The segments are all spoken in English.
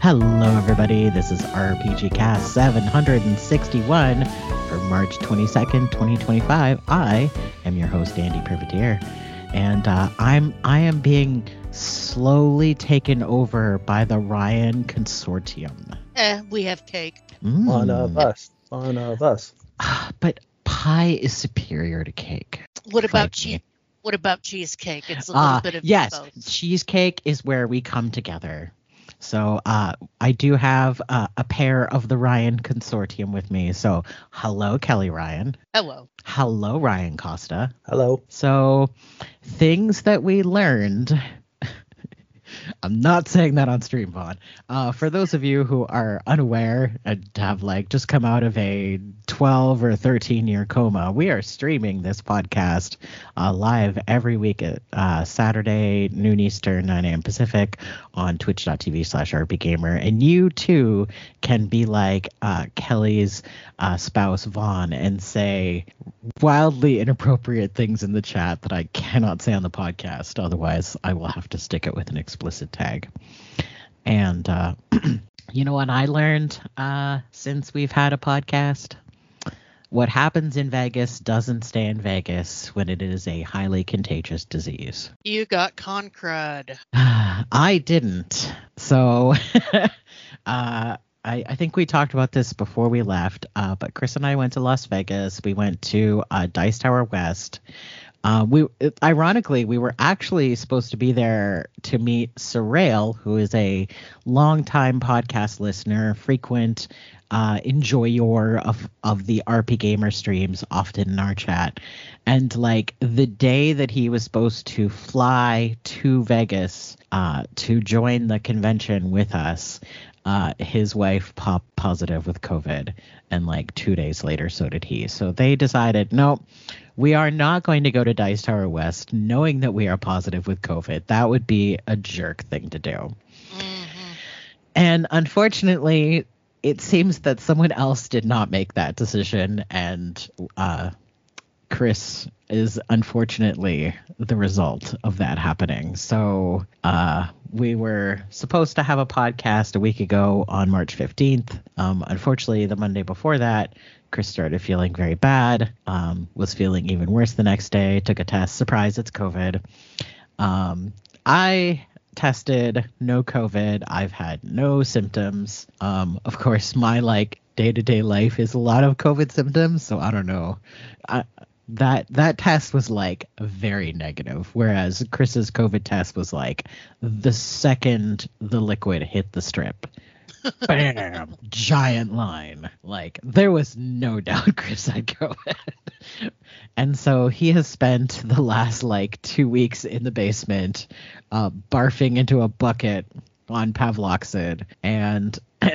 Hello, everybody. This is RPG Cast 761 for March 22nd, 2025. I am your host, Andy Privateer, and I am being slowly taken over by the Ryan Consortium. We have cake. One of us. But pie is superior to cake. What about cheese? What about cheesecake? It's a little bit of both. Cheesecake is where we come together. So I do have a pair of the Ryan Consortium with me. So hello, Kelly Ryan. Hello. Hello, Ryan Costa. Hello. So things that we learned. I'm not saying that on stream, Vaughn. For those of you who are unaware and have just come out of a 12 or 13-year coma, we are streaming this podcast live every week at Saturday, noon Eastern, 9 a.m. Pacific on twitch.tv/rpgamer. And you too can be like Kelly's spouse, Vaughn, and say wildly inappropriate things in the chat that I cannot say on the podcast. Otherwise, I will have to stick it with an explicit tag. And you know what I learned since we've had a podcast? What happens in Vegas doesn't stay in Vegas when it is a highly contagious disease. You got con crud. I didn't. So I think we talked about this before we left, but Chris and I went to Las Vegas. We went to Dice Tower West. Ironically, we were actually supposed to be there to meet Sorrel, who is a longtime podcast listener, frequent enjoyer of the RP Gamer streams, often in our chat. And the day that he was supposed to fly to Vegas to join the convention with us, his wife popped positive with COVID, and 2 days later, so did he. So they decided, no, we are not going to go to Dice Tower West knowing that we are positive with COVID. That would be a jerk thing to do. Mm-hmm. And unfortunately, it seems that someone else did not make that decision, and Chris is unfortunately the result of that happening. So we were supposed to have a podcast a week ago on March 15th. Unfortunately, the Monday before that, Chris started feeling very bad, was feeling even worse the next day, took a test. Surprise, it's COVID. I tested, no COVID. I've had no symptoms. Of course, my day-to-day life is a lot of COVID symptoms, so I don't know. That test was very negative, whereas Chris's COVID test was the second the liquid hit the strip. Bam! Giant line. There was no doubt Chris had COVID. And so he has spent the last 2 weeks in the basement barfing into a bucket on Pavloxid. And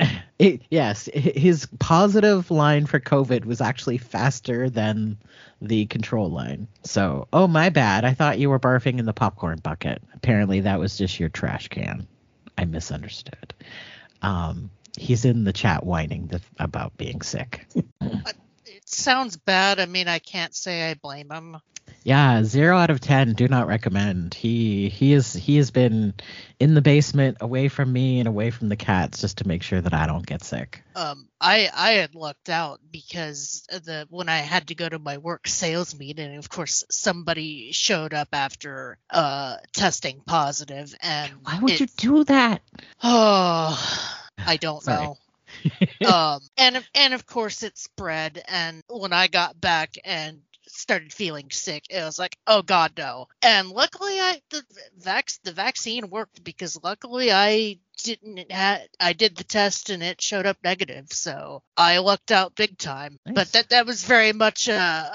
his positive line for COVID was actually faster than the control line. So, oh, my bad. I thought you were barfing in the popcorn bucket. Apparently that was just your trash can. I misunderstood. He's in the chat whining about being sick. It sounds bad. I mean, I can't say I blame him. Yeah, 0 out of 10. Do not recommend. He has been in the basement, away from me and away from the cats, just to make sure that I don't get sick. I had lucked out because when I had to go to my work sales meeting, of course somebody showed up after testing positive, and why would you do that? Oh, I don't know. And of course it spread, and when I got back and started feeling sick, it was oh god, no. And luckily the vaccine worked, because luckily I did the test and it showed up negative, so I lucked out big time. Nice. But that was very much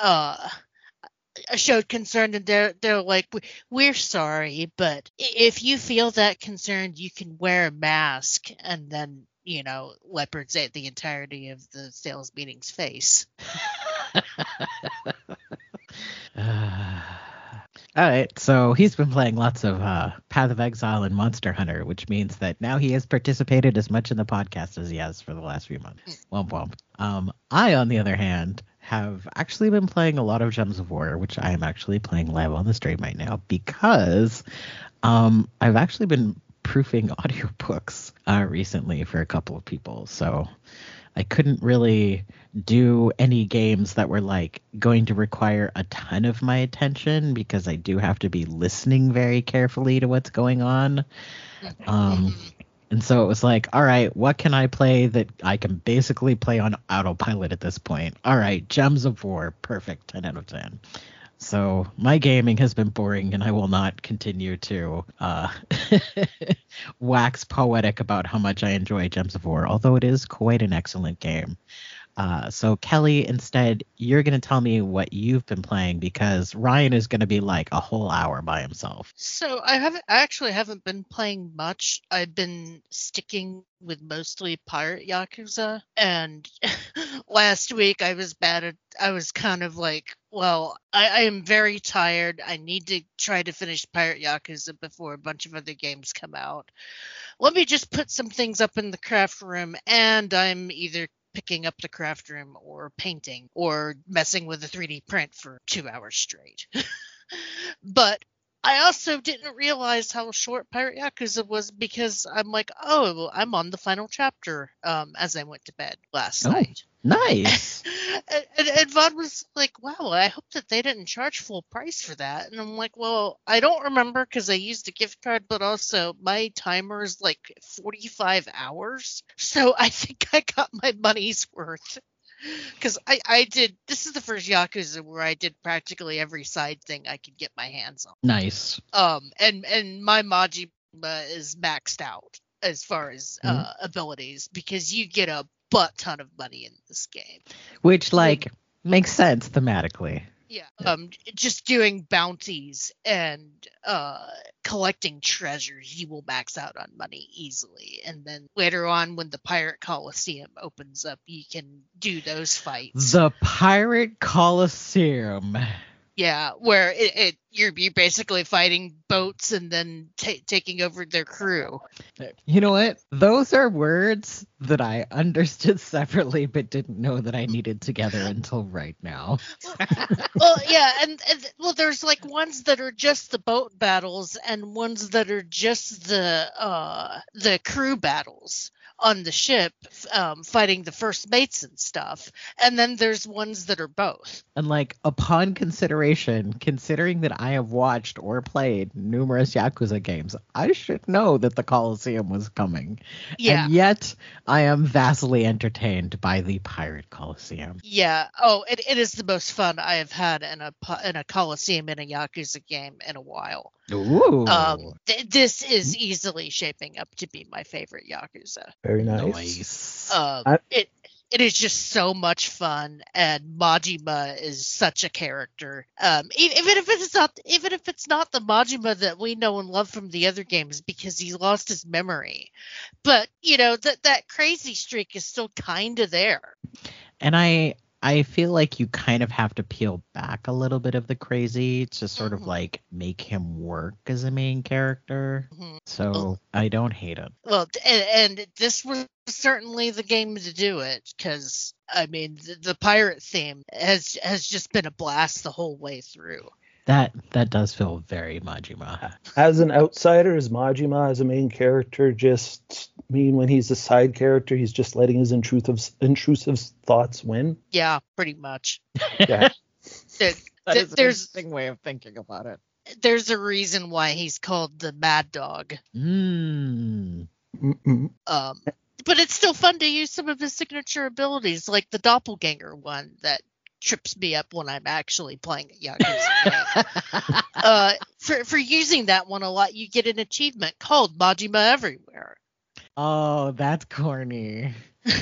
showed concern, and they're we're sorry, but if you feel that concerned, you can wear a mask. And then leopards ate the entirety of the sales meeting's face. All right, so he's been playing lots of Path of Exile and Monster Hunter, which means that now he has participated as much in the podcast as he has for the last few months. Womp womp. I, on the other hand, have actually been playing a lot of Gems of War, which I am actually playing live on the stream right now, because I've actually been proofing audiobooks recently for a couple of people, so I couldn't really do any games that were like going to require a ton of my attention because I do have to be listening very carefully to what's going on. And so it was like, all right, what can I play that I can basically play on autopilot at this point? All right, Gems of War, perfect, 10 out of 10. So my gaming has been boring, and I will not continue to wax poetic about how much I enjoy Gems of War, although it is quite an excellent game. So Kelly, instead, you're going to tell me what you've been playing because Ryan is going to be like a whole hour by himself. So I actually haven't been playing much. I've been sticking with mostly Pirate Yakuza, and last week I was kind of like, well, I am very tired. I need to try to finish Pirate Yakuza before a bunch of other games come out. Let me just put some things up in the craft room, and I'm either picking up the craft room or painting or messing with a 3D print for 2 hours straight. But I also didn't realize how short Pirate Yakuza was because I'm like, oh, I'm on the final chapter as I went to bed last night. Nice. And Vaughn was like, wow, I hope that they didn't charge full price for that. And I'm like, well, I don't remember because I used a gift card, but also my timer is like 45 hours. So I think I got my money's worth. Because this is the first Yakuza where I did practically every side thing I could get my hands on. Nice. And my Majima is maxed out as far as abilities because you get a butt ton of money in this game. Which, like, makes sense thematically. Yeah. Just doing bounties and collecting treasures, you will max out on money easily. And then later on, when the Pirate Coliseum opens up, you can do those fights. The Pirate Coliseum. Yeah, where you're basically fighting boats and then taking over their crew. You know what? Those are words that I understood separately but didn't know that I needed together until right now. Well, yeah, and there's like ones that are just the boat battles and ones that are just the crew battles on the ship, fighting the first mates and stuff. And then there's ones that are both. And like, upon consideration, considering that I have watched or played numerous Yakuza games, I should know that the Coliseum was coming. Yeah. And yet, I am vastly entertained by the Pirate Coliseum. Yeah. Oh, it is the most fun I have had in a Coliseum in a Yakuza game in a while. Ooh. This is easily shaping up to be my favorite Yakuza. Very nice. It is just so much fun, and Majima is such a character. Even if it's not the Majima that we know and love from the other games, because he lost his memory, but you know that crazy streak is still kind of there. And I feel like you kind of have to peel back a little bit of the crazy to sort of like make him work as a main character. So I don't hate it. Well, and this was certainly the game to do it, because I mean the pirate theme has just been a blast the whole way through. That does feel very Majima. As an outsider, is Majima as a main character just mean when he's a side character, he's just letting his intrusive thoughts win? Yeah, pretty much. Yeah. That is an interesting way of thinking about it. There's a reason why he's called the Mad Dog. But it's still fun to use some of his signature abilities, like the Doppelganger one that trips me up when I'm actually playing a Yakuza game. For using that one a lot, you get an achievement called Majima Everywhere. Oh, that's corny.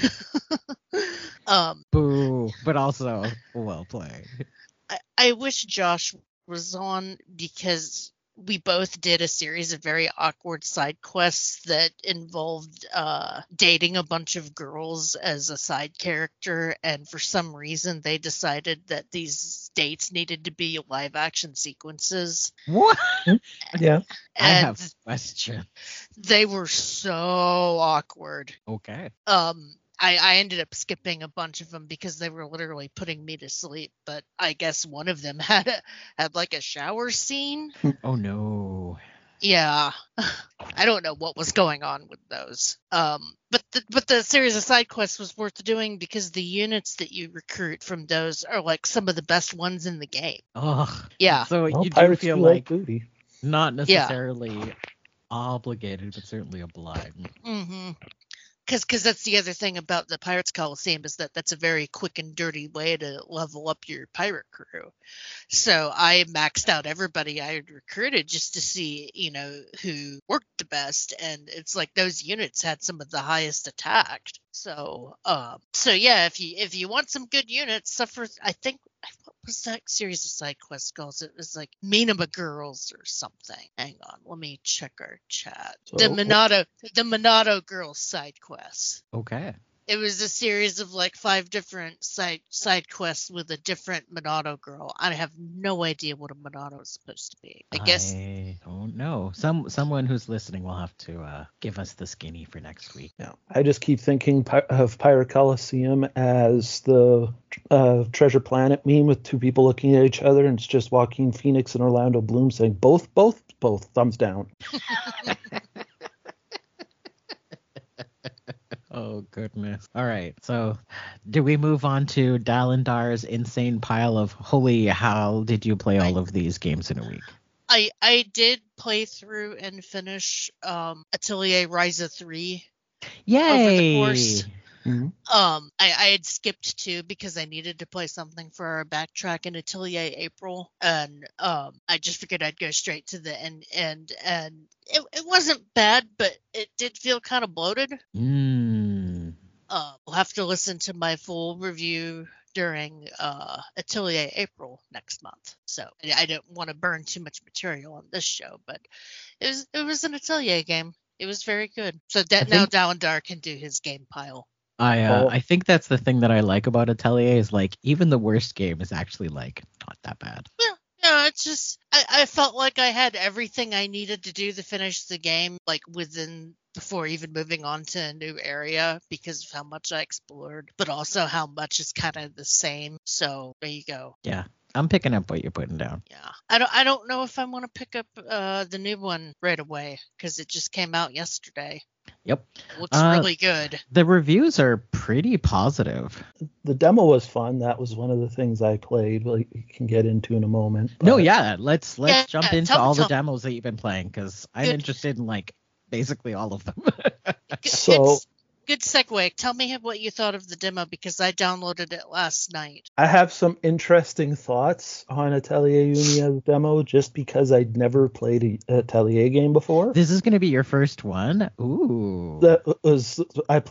Boo, but also well played. I wish Josh was on, because we both did a series of very awkward side quests that involved dating a bunch of girls as a side character, and for some reason they decided that these dates needed to be live action sequences. What? Yeah. I have a question. They were so awkward. Okay. I ended up skipping a bunch of them because they were literally putting me to sleep. But I guess one of them had like a shower scene. Oh no. Yeah. I don't know what was going on with those. But the series of side quests was worth doing because the units that you recruit from those are like some of the best ones in the game. Oh, Yeah. so Well, you do pirates feel do like booty. not necessarily obligated, but certainly obliged. Mm-hmm. Because that's the other thing about the Pirates Coliseum is that that's a very quick and dirty way to level up your pirate crew. So I maxed out everybody I had recruited just to see, who worked the best, and it's like those units had some of the highest attack. So yeah, if you want some good units, suffer. I think what was that series of side quests called? It was like Minima Girls or something. Hang on, let me check our chat. The Monado Girls side quest. Okay. It was a series of like 5 different side quests with a different Monado girl. I have no idea what a Monado is supposed to be. I guess I don't know. Someone who's listening will have to give us the skinny for next week. Yeah, I just keep thinking of Pirate Coliseum as the Treasure Planet meme with 2 people looking at each other, and it's just Joaquin Phoenix and Orlando Bloom saying both, thumbs down. Oh, goodness. All right. So do we move on to Dalendar's insane pile of holy how did you play all of these games in a week? I did play through and finish Atelier Ryza 3 Yay! over the course. Mm-hmm. I had skipped 2 because I needed to play something for our backtrack in Atelier April, and I just figured I'd go straight to the end, and it wasn't bad, but it did feel kind of bloated. We'll have to listen to my full review during Atelier April next month, so I don't want to burn too much material on this show, but it was an Atelier game. It was very good. So now Dalendar can do his game pile. I think that's the thing that I like about Atelier is like even the worst game is actually like not that bad. Yeah, it's just I felt like I had everything I needed to do to finish the game, like before even moving on to a new area because of how much I explored, but also how much is kind of the same. So there you go. Yeah. I'm picking up what you're putting down. Yeah, I don't know if I want to pick up the new one right away because it just came out yesterday. Yep. Looks really good. The reviews are pretty positive. The demo was fun. That was one of the things I played. We can get into in a moment. No, yeah. Let's jump into all the tell demos that you've been playing because I'm interested in like basically all of them. Good segue. Tell me what you thought of the demo because I downloaded it last night. I have some interesting thoughts on Atelier Unia demo just because I'd never played an Atelier game before. This is going to be your first one? Ooh. I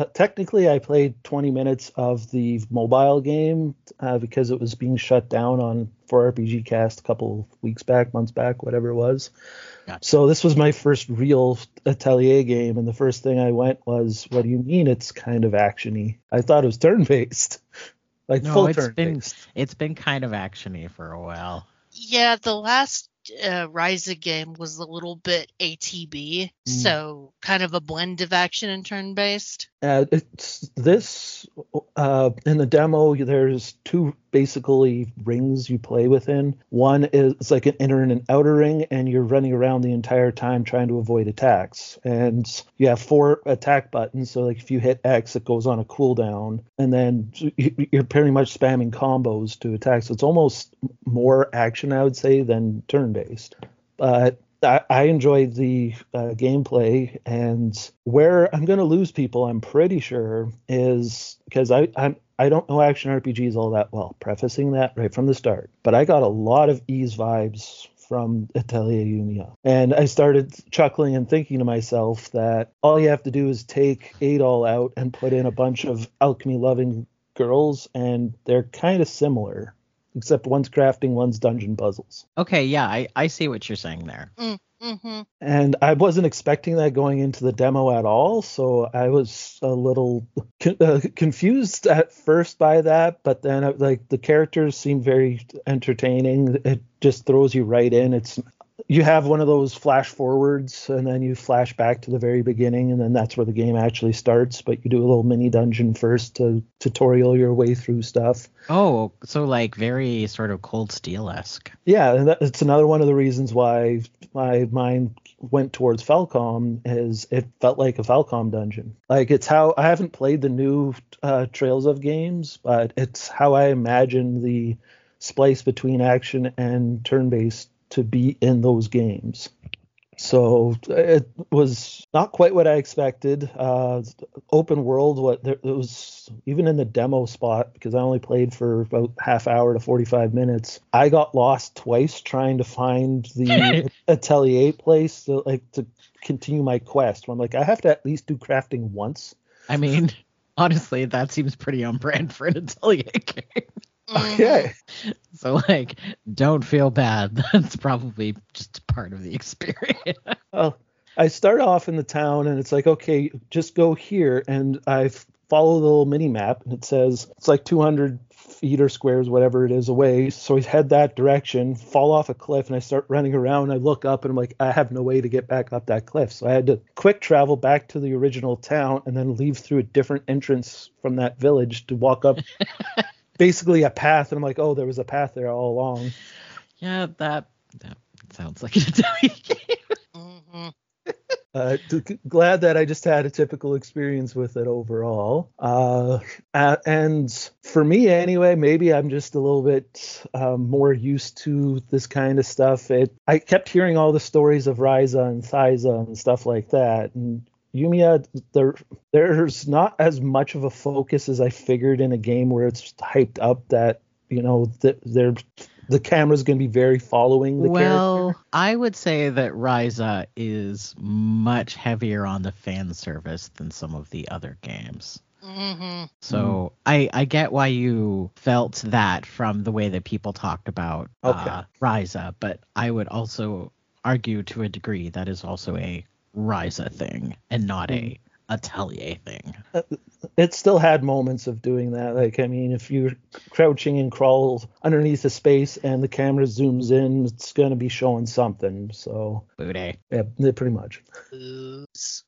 played 20 minutes of the mobile game because it was being shut down for RPG Cast a couple months back, whatever it was. Gotcha. So this was my first real Atelier game, and the first thing I went was, what do you mean it's kind of action-y? I thought it was turn-based. Full turn-based. It's been kind of action-y for a while. Yeah, the last Ryza game was a little bit ATB, so kind of a blend of action and turn-based. It's this in the demo. There's 2 basically rings you play within. One is it's like an inner and an outer ring, and you're running around the entire time trying to avoid attacks. And you have 4 attack buttons. So like if you hit X, it goes on a cooldown, and then you're pretty much spamming combos to attack. So it's almost more action, I would say, than turn-based. But I enjoyed the gameplay, and where I'm going to lose people, I'm pretty sure, is because I don't know action RPGs all that well, prefacing that right from the start. But I got a lot of Ys vibes from Atelier Unia. And I started chuckling and thinking to myself that all you have to do is take Adol out and put in a bunch of alchemy-loving girls, and they're kind of similar. Except one's crafting, one's dungeon puzzles. Okay, yeah, I see what you're saying there. Mm-hmm. And I wasn't expecting that going into the demo at all, so I was a little confused at first by that, but then the characters seem very entertaining. It just throws you right in. You have one of those flash forwards, and then you flash back to the very beginning, and then that's where the game actually starts. But you do a little mini dungeon first to tutorial your way through stuff. Oh, so like very sort of Cold Steel-esque. Yeah, and it's another one of the reasons why my mind went towards Falcom is it felt like a Falcom dungeon. Like it's how I haven't played the new Trails of games, but it's how I imagine the splice between action and turn-based to be in those games. So it was not quite what I expected. Open world, it was even in the demo spot, because I only played for about half hour to 45 minutes. I got lost twice trying to find the Atelier place to continue my quest. I'm like, I have to at least do crafting once. I mean, honestly, that seems pretty on brand for an Atelier game. Okay. So, like, don't feel bad. That's probably just part of the experience. Well, I start off in the town, and it's like, okay, just go here. And I follow the little mini map, and it says it's like 200 feet or squares, whatever it is, away. So I head that direction, fall off a cliff, and I start running around. I look up, and I'm like, I have no way to get back up that cliff. So I had to quick travel back to the original town and then leave through a different entrance from that village to walk up basically a path. And I'm like, oh, there was a path there all along. Yeah, that sounds like an Atelier game. Glad that I just had a typical experience with it overall. And for me anyway, maybe I'm just a little bit more used to this kind of stuff. I kept hearing all the stories of Ryza and Thyza and stuff like that. And Yumiya, there's not as much of a focus as I figured in a game where it's hyped up that, the camera's going to be very following the character. I would say that Ryza is much heavier on the fan service than some of the other games. Mm-hmm. So I get why you felt that from the way that people talked about Ryza, but I would also argue to a degree that is also a Ryza thing and not a Atelier thing. It still had moments of doing that. Like, I mean, if you're crouching and crawl underneath a space and the camera zooms in, it's going to be showing something. So, Booty. Yeah, pretty much. Oops.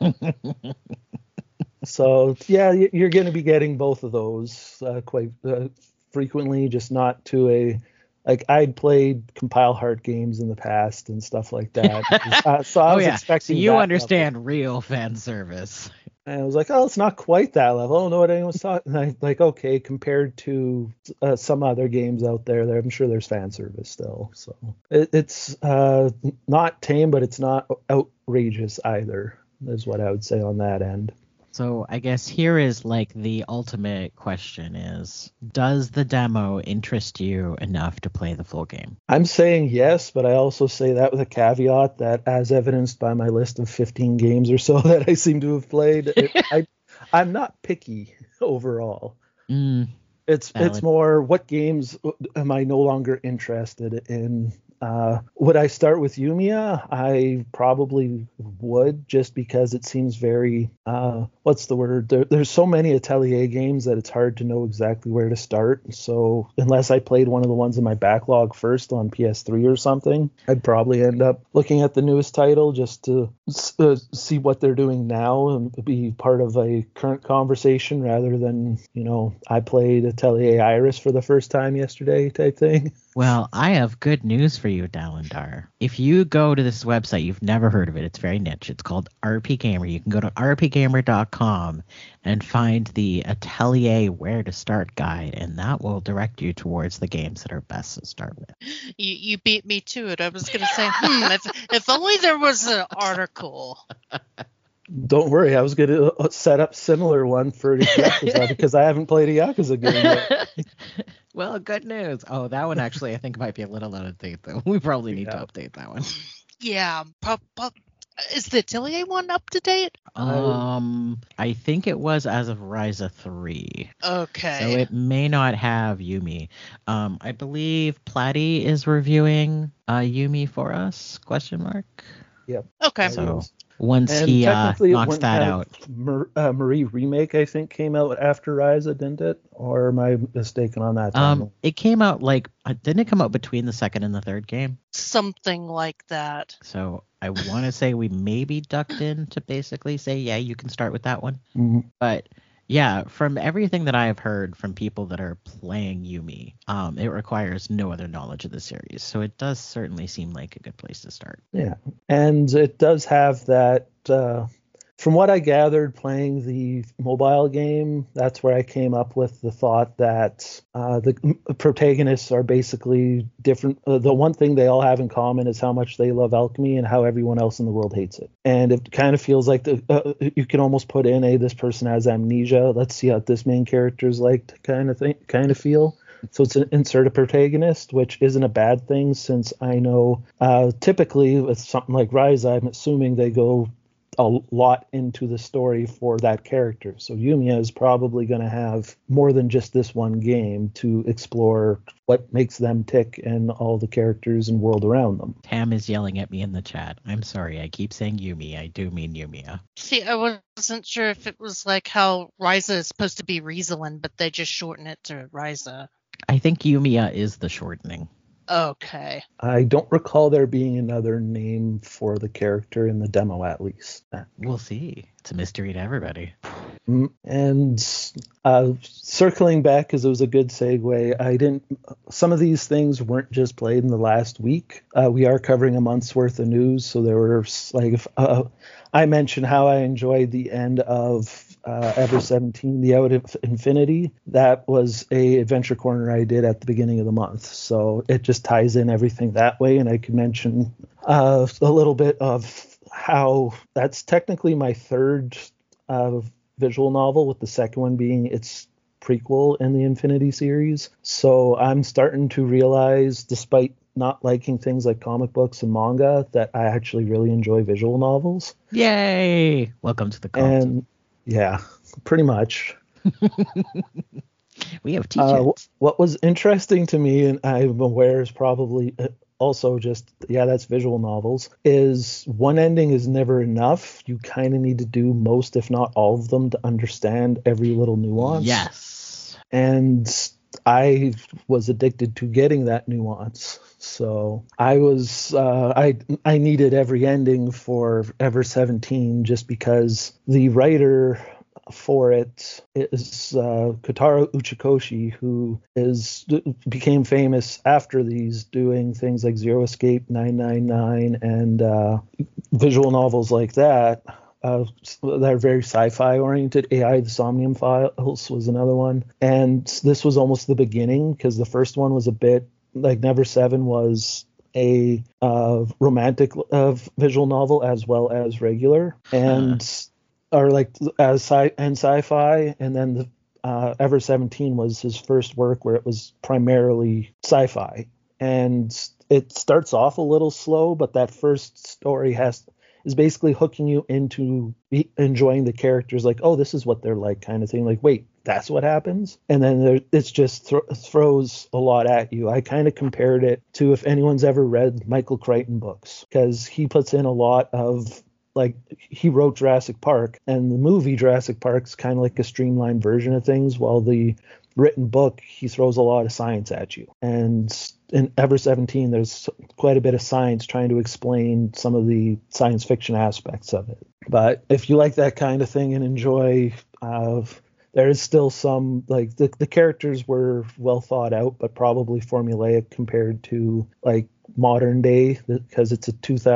So, yeah, you're going to be getting both of those quite frequently, just not to a... Like, I'd played Compile Heart games in the past and stuff like that. So I was expecting so you that understand level. real fan service. And I was like, oh, it's not quite that level. I don't know what anyone's talking. And like, okay, compared to some other games out there, I'm sure there's fan service still. So it's not tame, but it's not outrageous either, is what I would say on that end. So I guess here is like the ultimate question is, does the demo interest you enough to play the full game? I'm saying yes, but I also say that with a caveat that, as evidenced by my list of 15 games or so that I seem to have played, I'm not picky overall. It's more, what games am I no longer interested in? Would I start with Yumiya? I probably would, just because it seems very, what's the word? There's so many Atelier games that it's hard to know exactly where to start. So unless I played one of the ones in my backlog first on PS3 or something, I'd probably end up looking at the newest title just to see what they're doing now and be part of a current conversation rather than, I played Atelier Iris for the first time yesterday type thing. Well, I have good news for you, Dalindar. If you go to this website, you've never heard of it. It's very niche. It's called RP Gamer. You can go to rpgamer.com and find the Atelier Where to Start guide, and that will direct you towards the games that are best to start with. You beat me to it. I was going to say, if only there was an article. Don't worry, I was going to set up similar one for Yakuza because I haven't played a Yakuza game yet. Well, good news. Oh, that one actually I think might be a little out of date, though. We probably need to update that one. Yeah. Is the Atelier one up to date? I think it was as of Ryza 3. Okay. So it may not have Yumi. I believe Platy is reviewing Yumi for us, ? Yep. Okay. So once he knocks that out. Marie Remake, I think, came out after Ryza, didn't it? Or am I mistaken on that? It came out didn't it come out between the second and the third game? Something like that. So I want to say we maybe ducked in to basically say, yeah, you can start with that one. Mm-hmm. But Yeah, from everything that I have heard from people that are playing Yumi, it requires no other knowledge of the series. So it does certainly seem like a good place to start. Yeah, and it does have that. From what I gathered playing the mobile game, that's where I came up with the thought that the protagonists are basically different. The one thing they all have in common is how much they love alchemy and how everyone else in the world hates it. And it kind of feels like you can almost put in this person has amnesia. Let's see how this main character is like kind of feel. So it's an insert a protagonist, which isn't a bad thing since I know typically with something like Rise, I'm assuming they go a lot into the story for that character. So Yumiya is probably going to have more than just this one game to explore what makes them tick and all the characters and world around them. Tam is yelling at me in the chat. I'm sorry, I keep saying Yumi. I do mean Yumiya. See, I wasn't sure if it was like how Ryza is supposed to be Rieselin, but they just shorten it to Ryza. I think Yumiya is the shortening. Okay. I don't recall there being another name for the character in the demo, at least. We'll see. It's a mystery to everybody. And circling back, because it was a good segue, some of these things weren't just played in the last week. We are covering a month's worth of news, so there were I mentioned how I enjoyed the end of Ever 17, The Out of Infinity. That was a Adventure Corner I did at the beginning of the month, so it just ties in everything that way. And I could mention a little bit of how that's technically my third visual novel, with the second one being its prequel in the Infinity series. So I'm starting to realize, despite not liking things like comic books and manga, that I actually really enjoy visual novels. Yay! Welcome to the cult. And yeah, pretty much. We have t-shirts. What was interesting to me, and I'm aware is probably also just, that's visual novels, is one ending is never enough. You kind of need to do most, if not all of them, to understand every little nuance. Yes. And I was addicted to getting that nuance. So I was I needed every ending for Ever 17 just because the writer for it is Kotaro Uchikoshi, who became famous after these, doing things like Zero Escape, 999, and visual novels like that. That are very sci-fi oriented. AI, the Somnium Files was another one. And this was almost the beginning, because the first one was a bit like Never Seven was a romantic visual novel as well as regular, and or like as sci-fi. And then the Ever 17 was his first work where it was primarily sci-fi. And it starts off a little slow, but that first story is basically hooking you into enjoying the characters, like, oh, this is what they're like, kind of thing. Like, wait, that's what happens? And then it's just throws a lot at you. I kind of compared it to, if anyone's ever read Michael Crichton books, because he puts in a lot of, like, he wrote Jurassic Park, and the movie Jurassic Park's kind of like a streamlined version of things, while the written book, he throws a lot of science at you. And in Ever 17, there's quite a bit of science trying to explain some of the science fiction aspects of it. But if you like that kind of thing and enjoy, there is still some, like, the characters were well thought out, but probably formulaic compared to, like, modern day, because it's a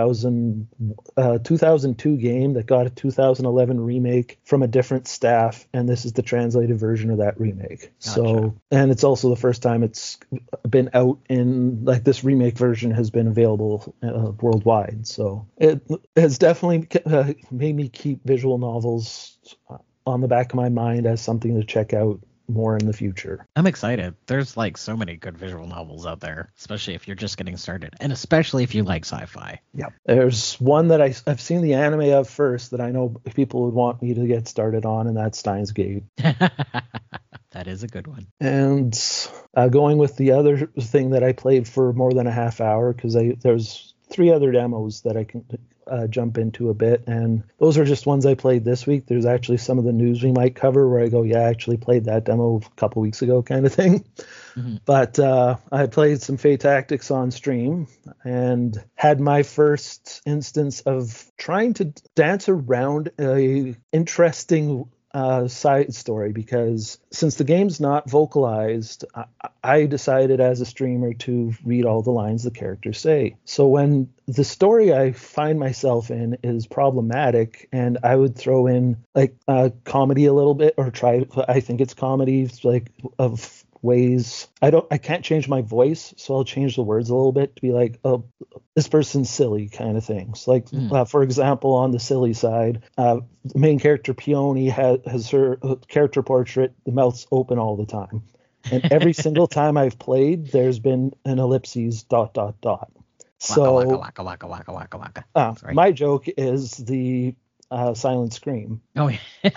2002 game that got a 2011 remake from a different staff, and this is the translated version of that remake. Gotcha. So, and it's also the first time it's been out in, like, this remake version has been available worldwide. So it has definitely made me keep visual novels on the back of my mind as something to check out more in the future. I'm excited. There's like so many good visual novels out there, especially if you're just getting started, and especially if you like sci-fi. Yeah. There's one that I've seen the anime of first that I know people would want me to get started on, and that's Steins Gate. That is a good one. And going with the other thing that I played for more than a half hour, because there's 3 other demos that I can jump into a bit, and those are just ones I played this week. There's actually some of the news we might cover where I go, yeah, I actually played that demo a couple weeks ago, kind of thing. Mm-hmm. But I played some Fate Tactics on stream and had my first instance of trying to dance around a interesting side story, because since the game's not vocalized, I decided as a streamer to read all the lines the characters say. So when the story I find myself in is problematic, and I would throw in like comedy a little bit, or I think it's comedy, like of ways I can't change my voice, so I'll change the words a little bit to be like, oh, this person's silly kind of things. Like for example, on the silly side, the main character Peony has her character portrait, the mouth's open all the time, and every single time I've played, there's been an ellipses ... So waka, waka, waka. My joke is the silent scream. Oh yeah.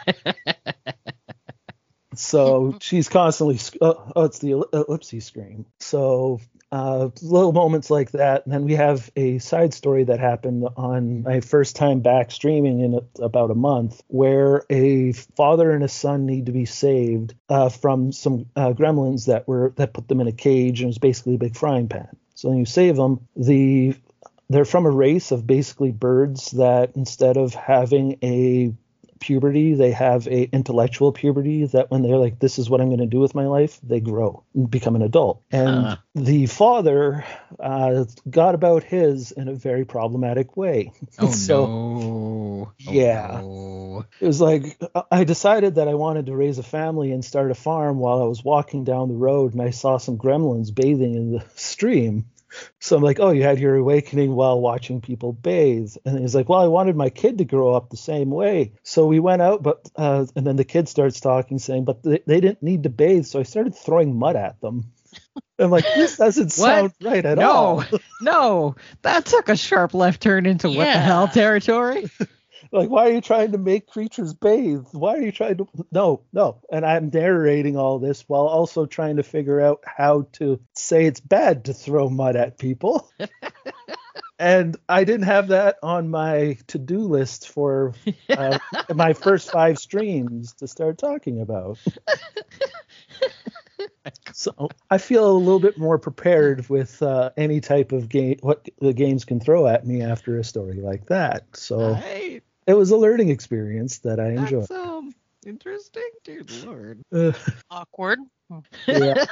So she's constantly, it's the ellipses scream. So little moments like that. And then we have a side story that happened on my first time back streaming in about a month, where a father and a son need to be saved from some gremlins that put them in a cage, and it was basically a big frying pan. So when you save them, they're from a race of basically birds that, instead of having a puberty, they have a intellectual puberty, that when they're like, this is what I'm going to do with my life, they grow and become an adult. And the father got about his in a very problematic way. Oh so, no. Yeah. No. It was like, I decided that I wanted to raise a family and start a farm while I was walking down the road, and I saw some gremlins bathing in the stream. So I'm like, oh, you had your awakening while watching people bathe. And he's like, well, I wanted my kid to grow up the same way. So we went out, but and then the kid starts talking, saying, but they didn't need to bathe. So I started throwing mud at them. I'm like, this doesn't sound right at all. No, that took a sharp left turn into what the hell territory. Like, why are you trying to make creatures bathe? Why are you trying to... No. And I'm narrating all this while also trying to figure out how to say it's bad to throw mud at people. And I didn't have that on my to-do list for my first 5 streams to start talking about. So I feel a little bit more prepared with any type of game, what the games can throw at me after a story like that. So... It was a learning experience that I enjoyed. That's interesting, dear Lord. Awkward. Yeah.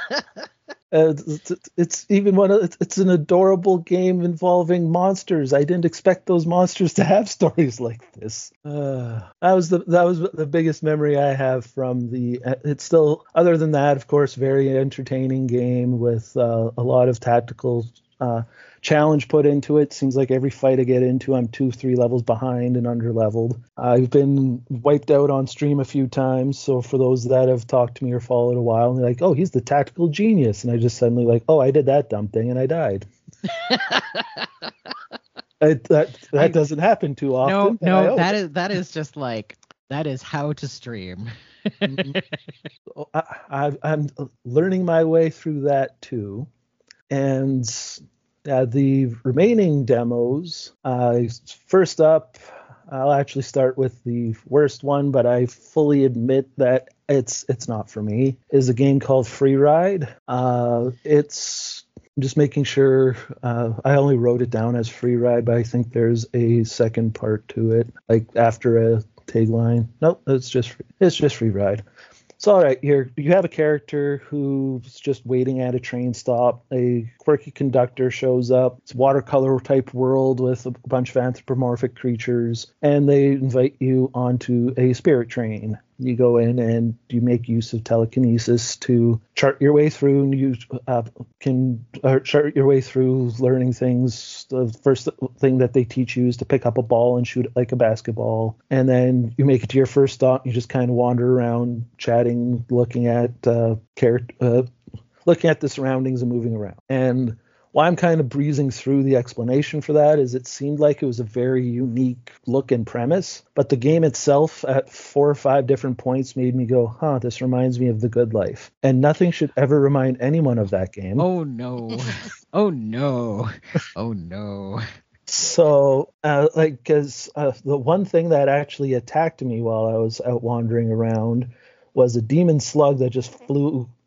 It's even it's an adorable game involving monsters. I didn't expect those monsters to have stories like this. That was the biggest memory I have from the. It's still, other than that, of course, very entertaining game with a lot of tactical challenge put into it. Seems like every fight I get into, I'm 2-3 levels behind and under leveled. I've been wiped out on stream a few times, so for those that have talked to me or followed a while, and they're like, oh, he's the tactical genius, and I just suddenly like, oh, I did that dumb thing and I died. That doesn't happen too often. No, that is just like, that is how to stream. I'm learning my way through that too. And the remaining demos, first up, I'll actually start with the worst one, but I fully admit that it's not for me, is a game called Free Ride. It's just making sure, I only wrote it down as Free Ride, but I think there's a second part to it, like after a tagline. Nope, it's just Free Ride. It's all right. You have a character who's just waiting at a train stop. A quirky conductor shows up. It's a watercolor type world with a bunch of anthropomorphic creatures, and they invite you onto a spirit train. You go in and you make use of telekinesis to chart your way through, and you can chart your way through learning things. The first thing that they teach you is to pick up a ball and shoot it like a basketball. And then you make it to your first stop. You just kind of wander around, chatting, looking at the surroundings and moving around. And why I'm kind of breezing through the explanation for that is it seemed like it was a very unique look and premise, but the game itself at 4 or 5 different points made me go, this reminds me of The Good Life. And nothing should ever remind anyone of that game. Oh, no. Oh, no. Oh, no. So, because the one thing that actually attacked me while I was out wandering around was a demon slug that just flew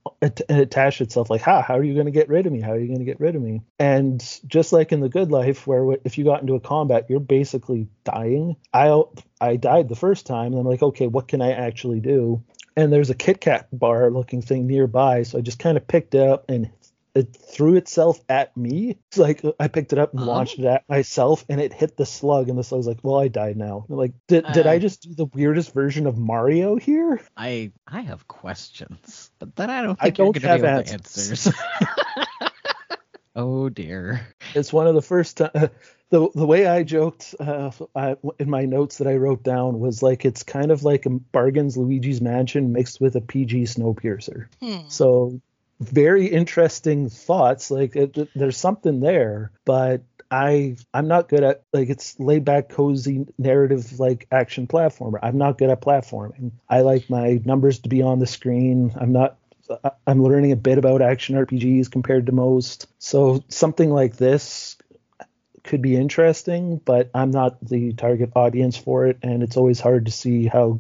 attach itself like, how are you going to get rid of me? How are you going to get rid of me? And just like in the good life, where if you got into a combat, you're basically dying. I died the first time, and I'm like, okay, what can I actually do? And there's a Kit Kat bar looking thing nearby, so I just kind of picked it up, and it threw itself at me. It's like I picked it up and launched it at myself, and it hit the slug, and the slug's like, well, I died now. I'm like, did I just do the weirdest version of Mario here? I have questions, but then I don't think you're going to be able to answers. Oh dear. It's one of the first time. The way I joked in my notes that I wrote down was like, it's kind of like a Bargain's Luigi's Mansion mixed with a PG Snowpiercer. So very interesting thoughts. Like there's something there, but I'm not good at, like, it's laid back, cozy narrative, like action platformer. I'm not good at platforming. I like my numbers to be on the screen. I'm learning a bit about action RPGs compared to most. So something like this could be interesting, but I'm not the target audience for it, and it's always hard to see how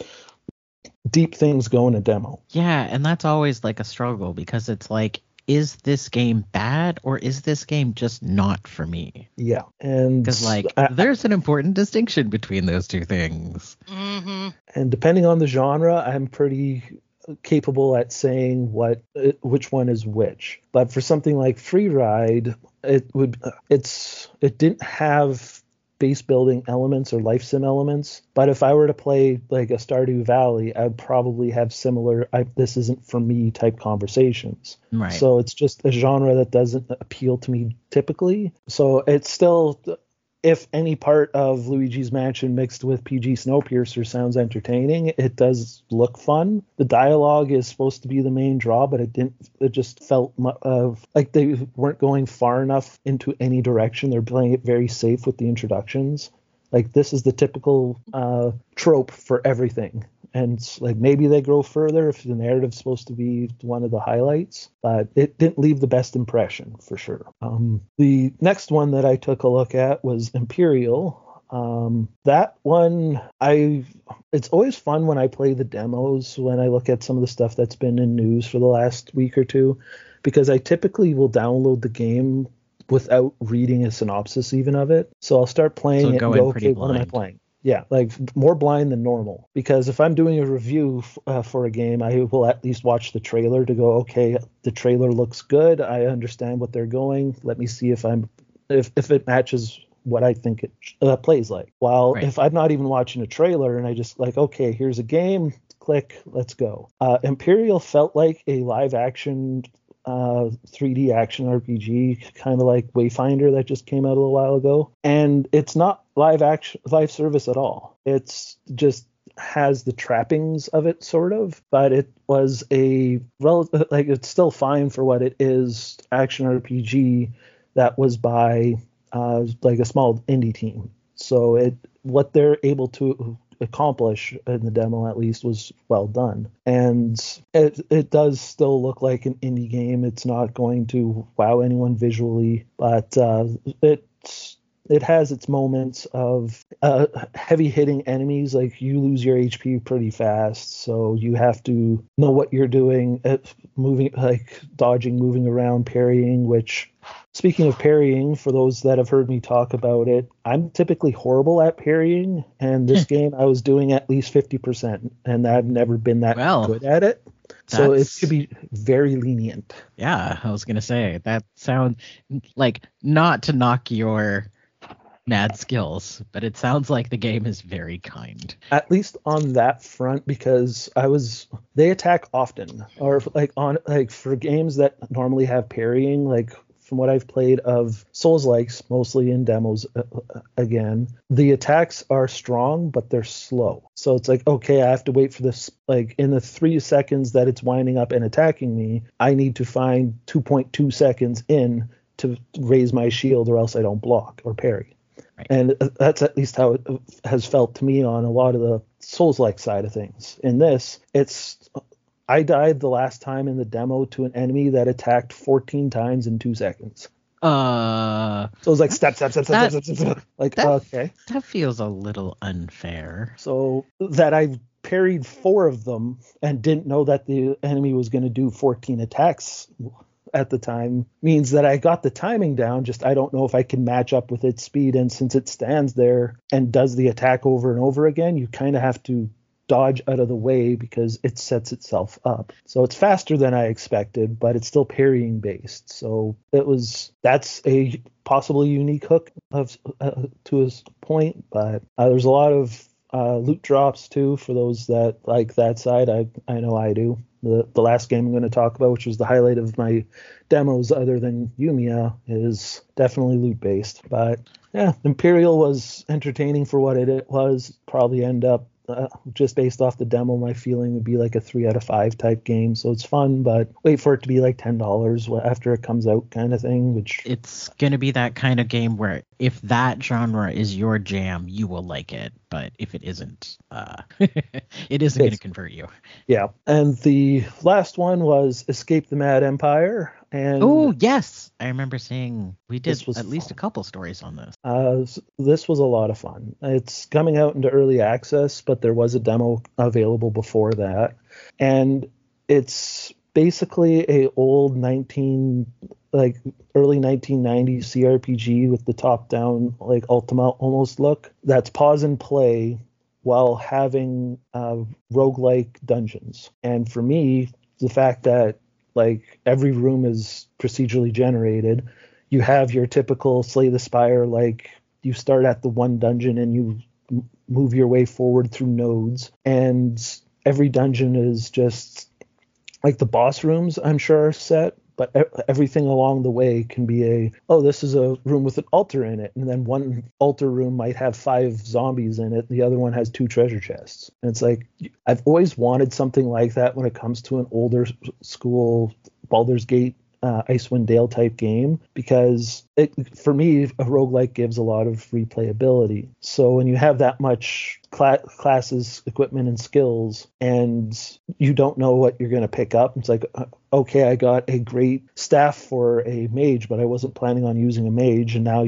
deep things go in a demo. Yeah, and that's always like a struggle, because it's like, is this game bad, or is this game just not for me? Yeah, and because like there's an important distinction between those two things. Mm-hmm. And depending on the genre, I'm pretty capable at saying which one is which. But for something like Free Ride, it didn't have base building elements or life sim elements, but if I were to play like a Stardew Valley, I'd probably have similar this isn't for me type conversations. Right. So it's just a genre that doesn't appeal to me typically. So it's still, if any part of Luigi's Mansion mixed with PG Snowpiercer sounds entertaining, it does look fun. The dialogue is supposed to be the main draw, but it just felt like they weren't going far enough into any direction. They're playing it very safe with the introductions. Like, this is the typical trope for everything. And like, maybe they grow further if the narrative's supposed to be one of the highlights, but it didn't leave the best impression for sure. The next one that I took a look at was Imperial. That one, it's always fun when I play the demos, when I look at some of the stuff that's been in news for the last week or two, because I typically will download the game without reading a synopsis even of it. So I'll start playing it and go, okay, what am I playing? Yeah, like more blind than normal. Because if I'm doing a review for a game, I will at least watch the trailer to go, okay, the trailer looks good. I understand what they're going. Let me see if it matches what I think it plays like. While if I'm not even watching a trailer and I just like, okay, here's a game, click, let's go. Imperial felt like a live action 3D action RPG, kind of like Wayfinder that just came out a little while ago. And it's not live service at all. It's just has the trappings of it, sort of, but it was it's still fine for what it is, action RPG that was by like a small indie team. So what they're able to accomplish in the demo, at least, was well done. And it does still look like an indie game. It's not going to wow anyone visually, but it has its moments of heavy hitting enemies. Like, you lose your HP pretty fast, so you have to know what you're doing at moving, like dodging, moving around, parrying, which, speaking of parrying, for those that have heard me talk about it, I'm typically horrible at parrying, and this game I was doing at least 50%, and I've never been that good at it. So it could be very lenient. Yeah, I was going to say, that sounds like, not to knock your mad skills, but it sounds like the game is very kind. At least on that front, because they attack often, or like for games that normally have parrying, like from what I've played of Souls-likes, mostly in demos again, the attacks are strong, but they're slow. So it's like, okay, I have to wait for this, like in the 3 seconds that it's winding up and attacking me, I need to find 2.2 seconds in to raise my shield, or else I don't block or parry. Right. And that's at least how it has felt to me on a lot of the Souls-like side of things. In this, I died the last time in the demo to an enemy that attacked 14 times in 2 seconds. So it was like step. Like, okay. That feels a little unfair. So that I've parried 4 of them and didn't know that the enemy was going to do 14 attacks at the time means that I got the timing down, just I don't know if I can match up with its speed. And since it stands there and does the attack over and over again, you kind of have to dodge out of the way because it sets itself up. So it's faster than I expected, but it's still parrying based. So that's a possibly unique hook to his point, but there's a lot of loot drops too for those that like that side. I know I do. The last game I'm going to talk about, which was the highlight of my demos other than Yumiya, is definitely loot based. But yeah, Imperial was entertaining for what it was. Probably end up just based off the demo, my feeling would be like a 3 out of 5 type game. So it's fun, but wait for it to be like $10 after it comes out kind of thing, which it's going to be that kind of game where if that genre is your jam, you will like it. But if it isn't, it isn't going to convert you. Yeah. And the last one was Escape the Mad Empire. And oh, yes. I remember seeing we did at least fun. a couple stories on this. This was a lot of fun. It's coming out into early access, but there was a demo available before that. And it's basically a old early 1990s CRPG with the top-down, like Ultima almost look. That's pause and play while having roguelike dungeons. And for me, the fact that like every room is procedurally generated, you have your typical Slay the Spire, like you start at the one dungeon and you move your way forward through nodes, and every dungeon is just like the boss rooms, I'm sure, are set, but everything along the way can be this is a room with an altar in it, and then one altar room might have 5 zombies in it, the other one has 2 treasure chests. And it's like, I've always wanted something like that when it comes to an older school Baldur's Gate, Icewind Dale type game, because for me, a roguelike gives a lot of replayability. So when you have that much classes, equipment, and skills, and you don't know what you're going to pick up, it's like, okay, I got a great staff for a mage, but I wasn't planning on using a mage, and now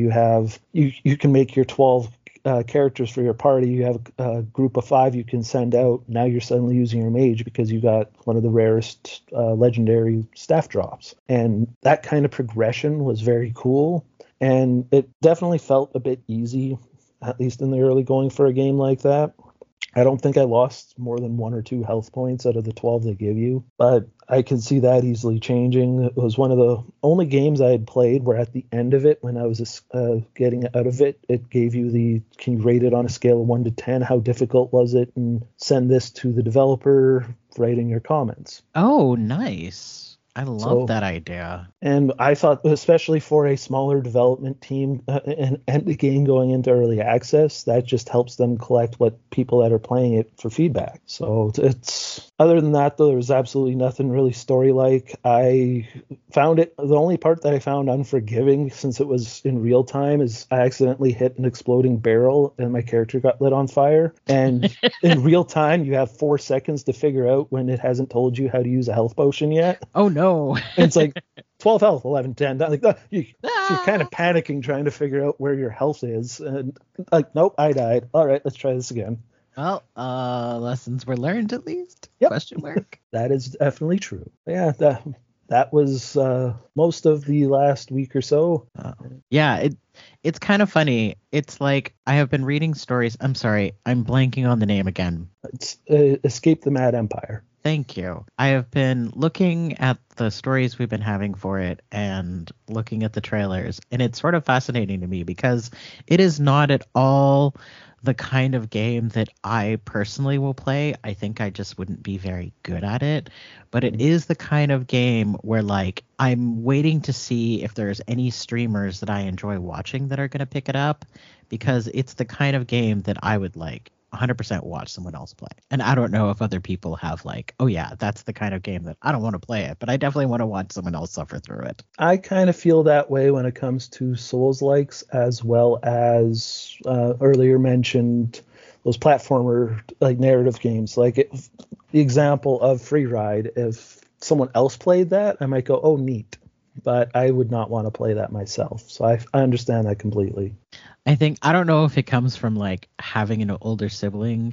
you can make your 12 characters for your party. You have a group of 5 you can send out. Now you're suddenly using your mage because you got one of the rarest legendary staff drops. And that kind of progression was very cool. And it definitely felt a bit easy, at least in the early going for a game like that. I don't think I lost more than 1 or 2 health points out of the 12 they give you, but I can see that easily changing. It was one of the only games I had played where at the end of it, when I was getting out of it, it gave you can you rate it on a scale of 1 to 10? How difficult was it? And send this to the developer, write in your comments. Oh, nice. I love that idea. And I thought, especially for a smaller development team and the game going into early access, that just helps them collect what people that are playing it for feedback. So it's other than that, though, there was absolutely nothing really story-like. I found it, the only part that I found unforgiving, since it was in real time, is I accidentally hit an exploding barrel and my character got lit on fire. And in real time, you have 4 seconds to figure out when it hasn't told you how to use a health potion yet. Oh, no. It's like 12 health, 11, 10. Like, you're kind of panicking trying to figure out where your health is. And like, nope, I died. All right, let's try this again. Well, lessons were learned at least. Yep. Question mark. That is definitely true. Yeah, that was most of the last week or so. Yeah, it's kind of funny. It's like I have been reading stories. I'm sorry, I'm blanking on the name again. It's Escape the Mad Empire. Thank you. I have been looking at the stories we've been having for it and looking at the trailers, and it's sort of fascinating to me because it is not at all the kind of game that I personally will play. I think I just wouldn't be very good at it, but it is the kind of game where like I'm waiting to see if there's any streamers that I enjoy watching that are going to pick it up, because it's the kind of game that I would like 100% watch someone else play. And I don't know if other people have like, oh yeah, that's the kind of game that I don't want to play it, but I definitely want to watch someone else suffer through it. I kind of feel that way when it comes to Souls-likes, as well as earlier mentioned those platformer like narrative games. Like the example of Free Ride, if someone else played that, I might go, oh neat, but I would not want to play that myself. So I understand that completely. I don't know if it comes from like having an older sibling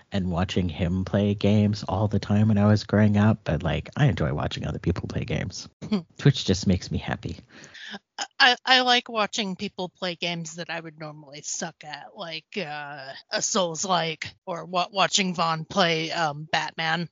and watching him play games all the time when I was growing up. But like, I enjoy watching other people play games. Twitch just makes me happy. I like watching people play games that I would normally suck at, like a Souls-like, or watching Vaughn play Batman.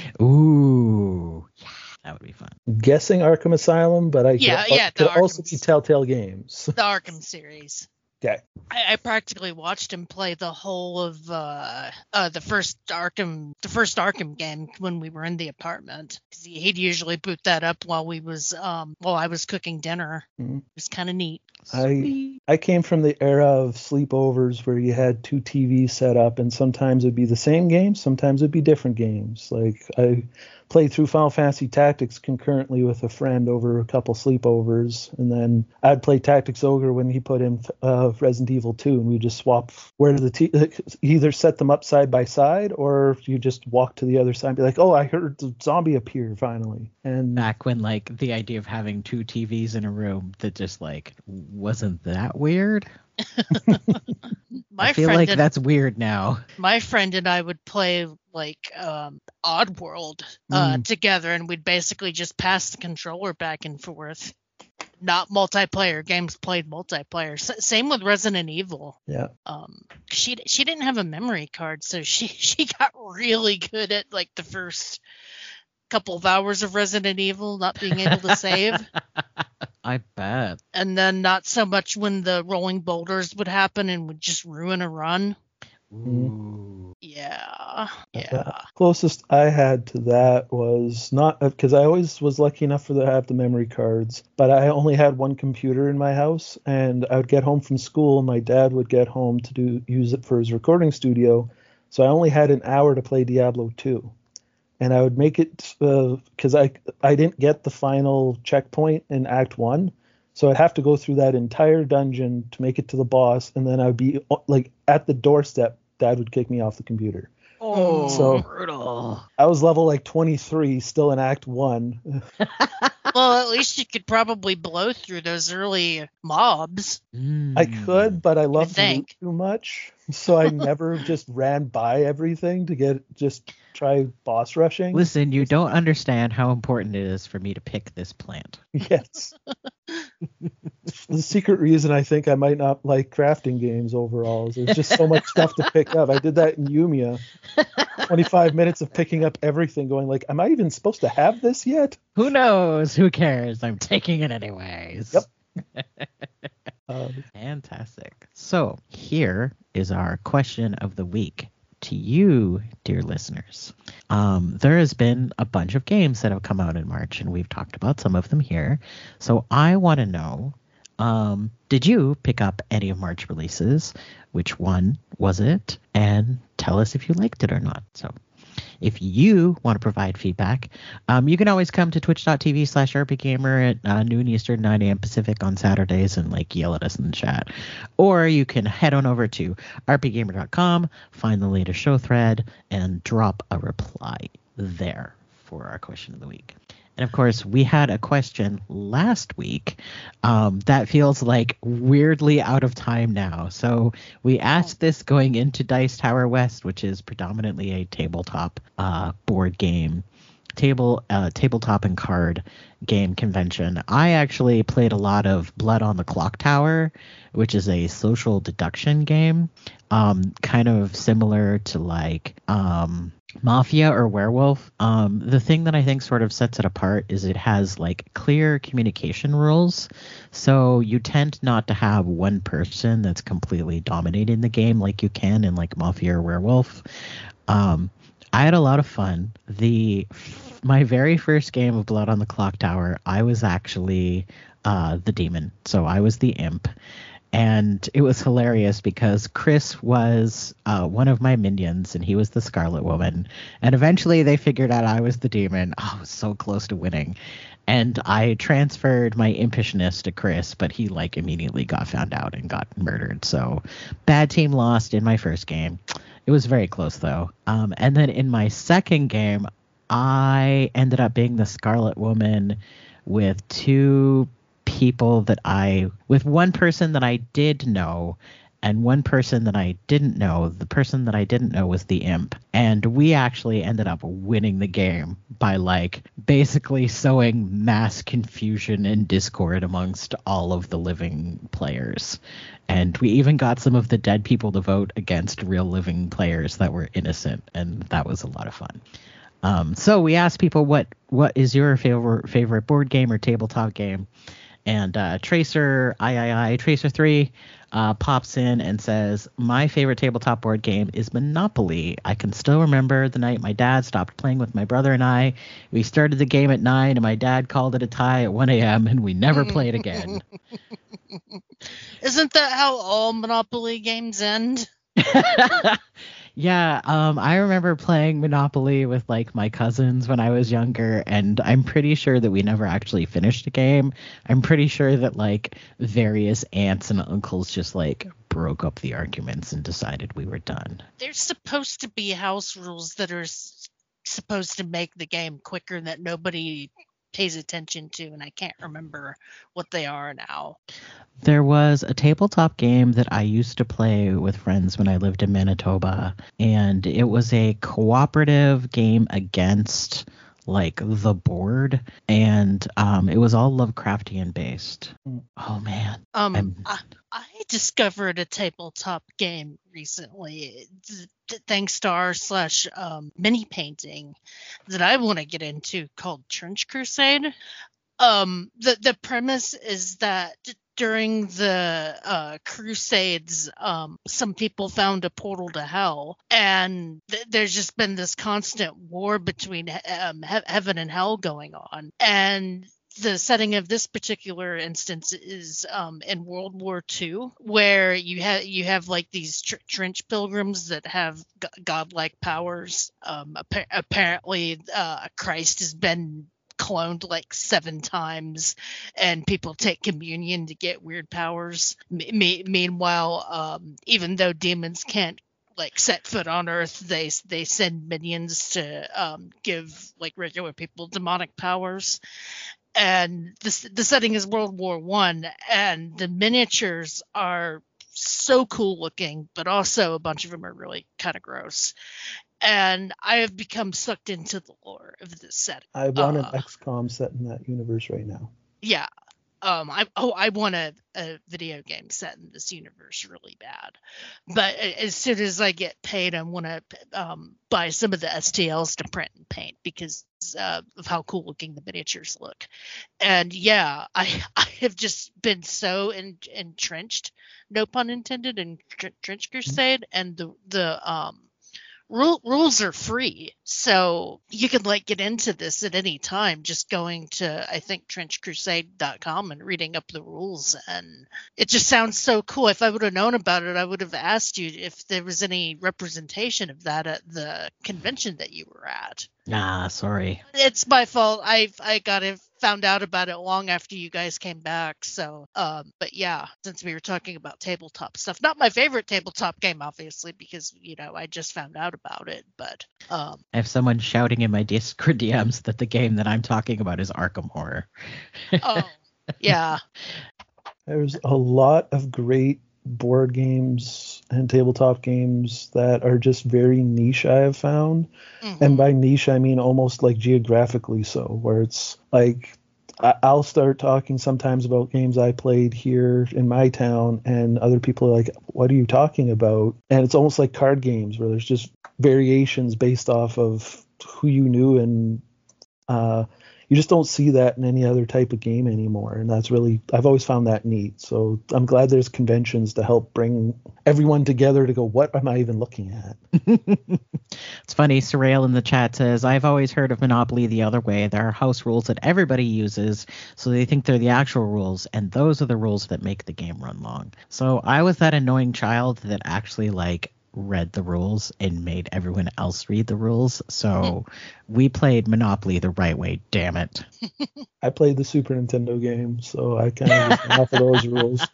Ooh, yeah, that would be fun. Guessing Arkham Asylum, but could also be Telltale Games. The Arkham series. Okay. I practically watched him play the whole of the first Arkham game when we were in the apartment. 'Cause he'd usually boot that up while I was cooking dinner. Mm-hmm. It was kind of neat. I came from the era of sleepovers where you had 2 TVs set up, and sometimes it'd be the same game, sometimes it'd be different games. Like I played through Final Fantasy Tactics concurrently with a friend over a couple sleepovers, and then I'd play Tactics Ogre when he put in Resident Evil 2, and we just swap where either set them up side by side, or you just walk to the other side and be like, oh, I heard the zombie appear finally. And back when like the idea of having 2 TVs in a room that just like wasn't that weird. I feel like that's weird now. My friend and I would play like Oddworld together, and we'd basically just pass the controller back and forth. Not multiplayer games played multiplayer. Same with Resident Evil. Yeah. She didn't have a memory card, so she got really good at like the first couple of hours of Resident Evil, not being able to save. I bet. And then not so much when the rolling boulders would happen and would just ruin a run. Ooh. Yeah. Closest I had to that was not because I always was lucky enough to have the memory cards, but I only had one computer in my house, and I would get home from school. My dad would get home to use it for his recording studio, so I only had an hour to play Diablo 2. And I would make it because I didn't get the final checkpoint in Act 1. So I'd have to go through that entire dungeon to make it to the boss. And then I would be like at the doorstep. Dad would kick me off the computer. Oh, so brutal. I was level like 23, still in Act 1. Well, at least you could probably blow through those early mobs. I could, but I loved loot too much. So I never just ran by everything to try boss rushing. Listen, you don't understand how important it is for me to pick this plant. Yes. The secret reason I think I might not like crafting games overall is there's just so much stuff to pick up. I did that in Yumiya. 25 minutes of picking up everything, going like, am I even supposed to have this yet? Who knows? Who cares? I'm taking it anyways. Yep. Fantastic. So here is our question of the week to you, dear listeners. There has been a bunch of games that have come out in March, and we've talked about some of them here. So I want to know, did you pick up any of March releases? Which one was it? And tell us if you liked it or not. So if you want to provide feedback, you can always come to twitch.tv/rpgamer at noon Eastern, 9 a.m. Pacific on Saturdays and like yell at us in the chat. Or you can head on over to rpgamer.com, find the latest show thread, and drop a reply there for our question of the week. And of course, we had a question last week that feels like weirdly out of time now. So we asked this going into Dice Tower West, which is predominantly a tabletop board game, tabletop and card game convention. I actually played a lot of Blood on the Clock Tower, which is a social deduction game, kind of similar to like Mafia or Werewolf. The thing that I think sort of sets it apart is it has like clear communication rules. So you tend not to have one person that's completely dominating the game like you can in like Mafia or Werewolf. I had a lot of fun. My very first game of Blood on the Clock Tower, I was actually the demon. So I was the imp. And it was hilarious because Chris was one of my minions and he was the Scarlet Woman. And eventually they figured out I was the demon. Oh, I was so close to winning. And I transferred my impishness to Chris, but he like immediately got found out and got murdered. So bad team lost in my first game. It was very close though. And then in my second game, I ended up being the Scarlet Woman with one person that I did know, and one person that I didn't know, the person that I didn't know was the imp. And we actually ended up winning the game by like basically sowing mass confusion and discord amongst all of the living players. And we even got some of the dead people to vote against real living players that were innocent, and that was a lot of fun. So we asked people what is your favorite board game or tabletop game, and Tracer Tracer 3 pops in and says, my favorite tabletop board game is Monopoly. I can still remember the night my dad stopped playing with my brother and I. We started the game at 9 and my dad called it a tie at 1 a.m. and we never played again. Isn't that how all Monopoly games end? Yeah, I remember playing Monopoly with like my cousins when I was younger, and I'm pretty sure that we never actually finished the game. I'm pretty sure that like various aunts and uncles just like broke up the arguments and decided we were done. There's supposed to be house rules that are supposed to make the game quicker that nobody pays attention to, and I can't remember what they are now. There was a tabletop game that I used to play with friends when I lived in Manitoba, and it was a cooperative game against like the board, and it was all Lovecraftian based. Oh man. I discovered a tabletop game recently, thanks to r / mini painting, that I want to get into, called Trench Crusade. The premise is that during the Crusades, some people found a portal to hell, and there's just been this constant war between heaven and hell going on. And the setting of this particular instance is in World War II, where you have like these trench pilgrims that have godlike powers. Apparently, Christ has been cloned like 7 times, and people take communion to get weird powers. Meanwhile, even though demons can't like set foot on Earth, they send minions to give like regular people demonic powers. And the setting is World War I, and the miniatures are so cool looking, but also a bunch of them are really kind of gross. And I have become sucked into the lore of this setting. I want an XCOM set in that universe right now. Yeah. I want a video game set in this universe really bad. But as soon as I get paid, I want to buy some of the STLs to print and paint because of how cool looking the miniatures look. And yeah, I have just been so entrenched, no pun intended, in Trench Crusade, and the rules are free, so you can like get into this at any time just going to, I think, trenchcrusade.com and reading up the rules, and it just sounds so cool. If I would have known about it, I would have asked you if there was any representation of that at the convention that you were at. Nah, sorry. It's my fault. I found out about it long after you guys came back. So, but yeah, since we were talking about tabletop stuff, not my favorite tabletop game, obviously, because, you know, I just found out about it. But I have someone shouting in my Discord DMs that the game that I'm talking about is Arkham Horror. Oh, yeah. There's a lot of great board games and tabletop games that are just very niche, I have found. Mm-hmm. And by niche, I mean almost like geographically so, where it's like I'll start talking sometimes about games I played here in my town, and other people are like, what are you talking about? And it's almost like card games where there's just variations based off of who you knew, and you just don't see that in any other type of game anymore. And that's really, I've always found that neat. So I'm glad there's conventions to help bring everyone together to go, what am I even looking at? It's funny, Surreal in the chat says, I've always heard of Monopoly the other way. There are house rules that everybody uses, so they think they're the actual rules, and those are the rules that make the game run long. So I was that annoying child that actually like read the rules and made everyone else read the rules. So we played Monopoly the right way, damn it. I played the Super Nintendo game, so I kind of just went off of those rules.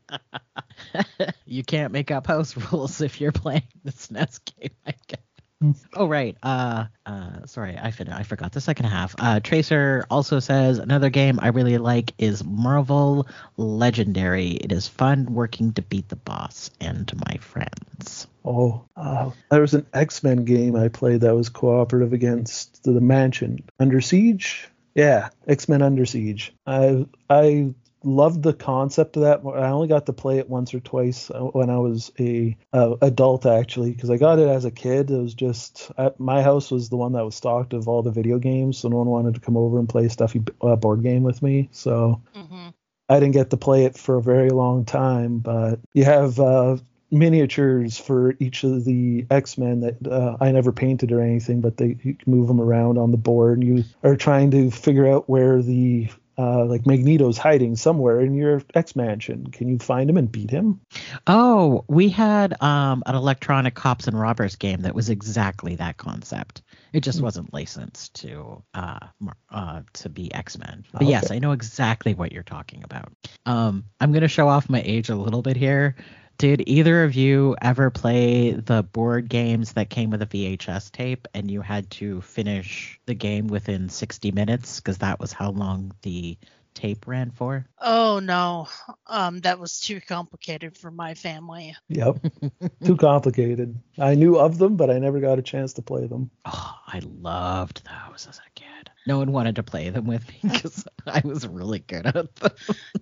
You can't make up house rules if you're playing the SNES game, I guess. Oh, right. sorry, I forgot the second half. Tracer also says another game I really like is Marvel Legendary. It is fun working to beat the boss and my friends. Oh, there was an X-Men game I played that was cooperative against the Mansion. Under Siege? Yeah, X-Men Under Siege. I loved the concept of that. I only got to play it once or twice when I was a adult, actually, because I got it as a kid. It was just my house was the one that was stocked of all the video games, so no one wanted to come over and play a stuffy board game with me. So I didn't get to play it for a very long time. But you have miniatures for each of the X-Men that I never painted or anything, but you can move them around on the board, and you are trying to figure out where the like Magneto's hiding somewhere in your X-Mansion. Can you find him and beat him? Oh, we had an electronic cops and robbers game that was exactly that concept. It just wasn't licensed to be X-Men. But Okay. yes, I know exactly what you're talking about. I'm going to show off my age a little bit here. Did either of you ever play the board games that came with a VHS tape and you had to finish the game within 60 minutes because that was how long the tape ran for? Oh no, that was too complicated for my family. Yep. Too complicated. I knew of them, but I never got a chance to play them. Oh, I loved those as a kid. No one wanted to play them with me because I was really good at them.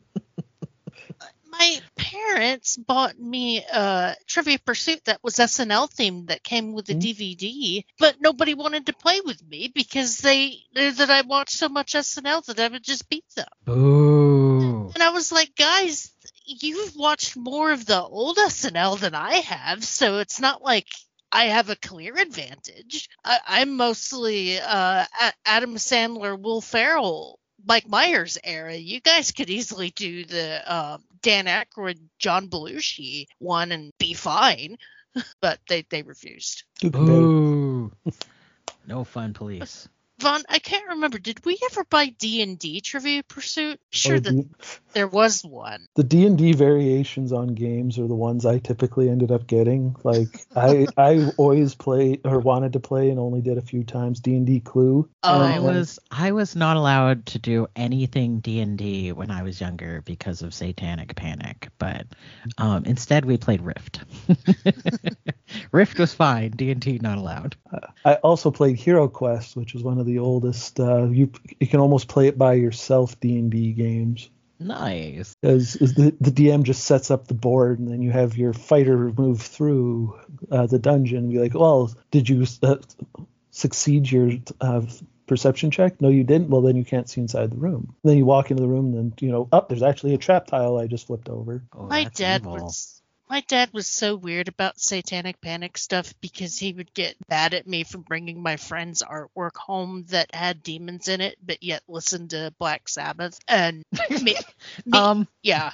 My parents bought me a Trivia Pursuit that was SNL themed that came with a DVD, but nobody wanted to play with me because they knew that I watched so much SNL that I would just beat them. Boo. And I was like, guys, you've watched more of the old SNL than I have, so it's not like I have a clear advantage. I'm mostly Adam Sandler, Will Ferrell, Mike Myers era. You guys could easily do the Dan Aykroyd, John Belushi one and be fine, but they refused. Boo. No fun, police. Vaughn, I can't remember. Did we ever buy D&D Trivia Pursuit? Sure that there was one. The D&D variations on games are the ones I typically ended up getting. Like I always played or wanted to play and only did a few times D&D Clue. I was not allowed to do anything D&D when I was younger because of Satanic Panic, but instead we played Rift. Rift was fine. D&D not allowed. I also played Hero Quest, which was one of the oldest. You can almost play it by yourself D&D games. Nice. Because the DM just sets up the board, and then you have your fighter move through the dungeon and be like, well, did you succeed your perception check? No, you didn't. Well, then you can't see inside the room. And then you walk into the room, and then, there's actually a trap tile I just flipped over. Oh, My dad was so weird about Satanic Panic stuff because he would get mad at me for bringing my friend's artwork home that had demons in it, but yet listen to Black Sabbath. And yeah.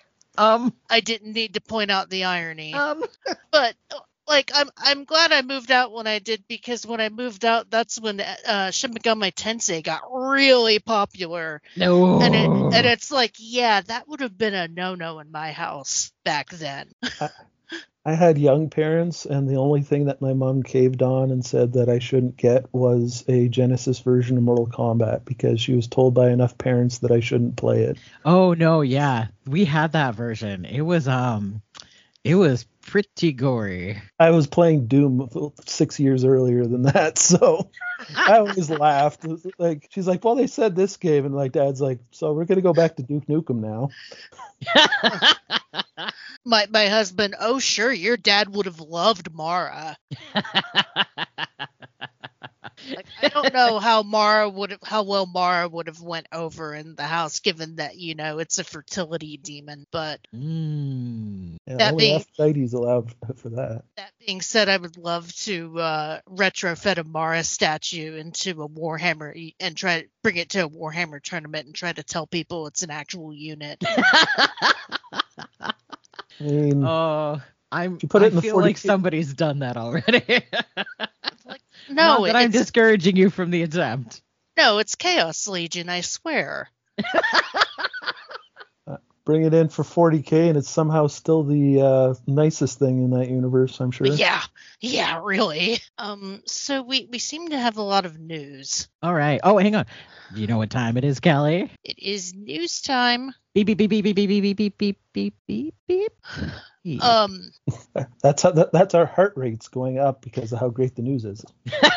I didn't need to point out the irony. But like, I'm glad I moved out when I did, because when I moved out, that's when Shin Megami Tensei got really popular. No. And it's like, yeah, that would have been a no-no in my house back then. I had young parents, and the only thing that my mom caved on and said that I shouldn't get was a Genesis version of Mortal Kombat, because she was told by enough parents that I shouldn't play it. Oh no, yeah. We had that version. It was pretty gory. I was playing Doom 6 years earlier than that, so I always laughed. Like, she's like, well, they said this game, and my dad's like, so we're gonna go back to Duke Nukem now. My husband, oh sure, your dad would have loved Mara. Like, I don't know how well Mara would have went over in the house, given that it's a fertility demon. But Yeah, only Aphrodite's allowed for that. That being said, I would love to retrofit a Mara statue into a Warhammer and try to bring it to a Warhammer tournament and try to tell people it's an actual unit. I mean, I feel 40K, like somebody's done that already. No, I'm discouraging you from the attempt. No, it's Chaos Legion, I swear. Bring it in for 40K, and it's somehow still the nicest thing in that universe, I'm sure. Yeah, Yeah, really. So we seem to have a lot of news. All right. Oh, hang on. Do you know what time it is, Kelly? It is news time. Beep beep beep beep beep beep beep beep beep beep beep beep. That's our heart rates going up because of how great the news is.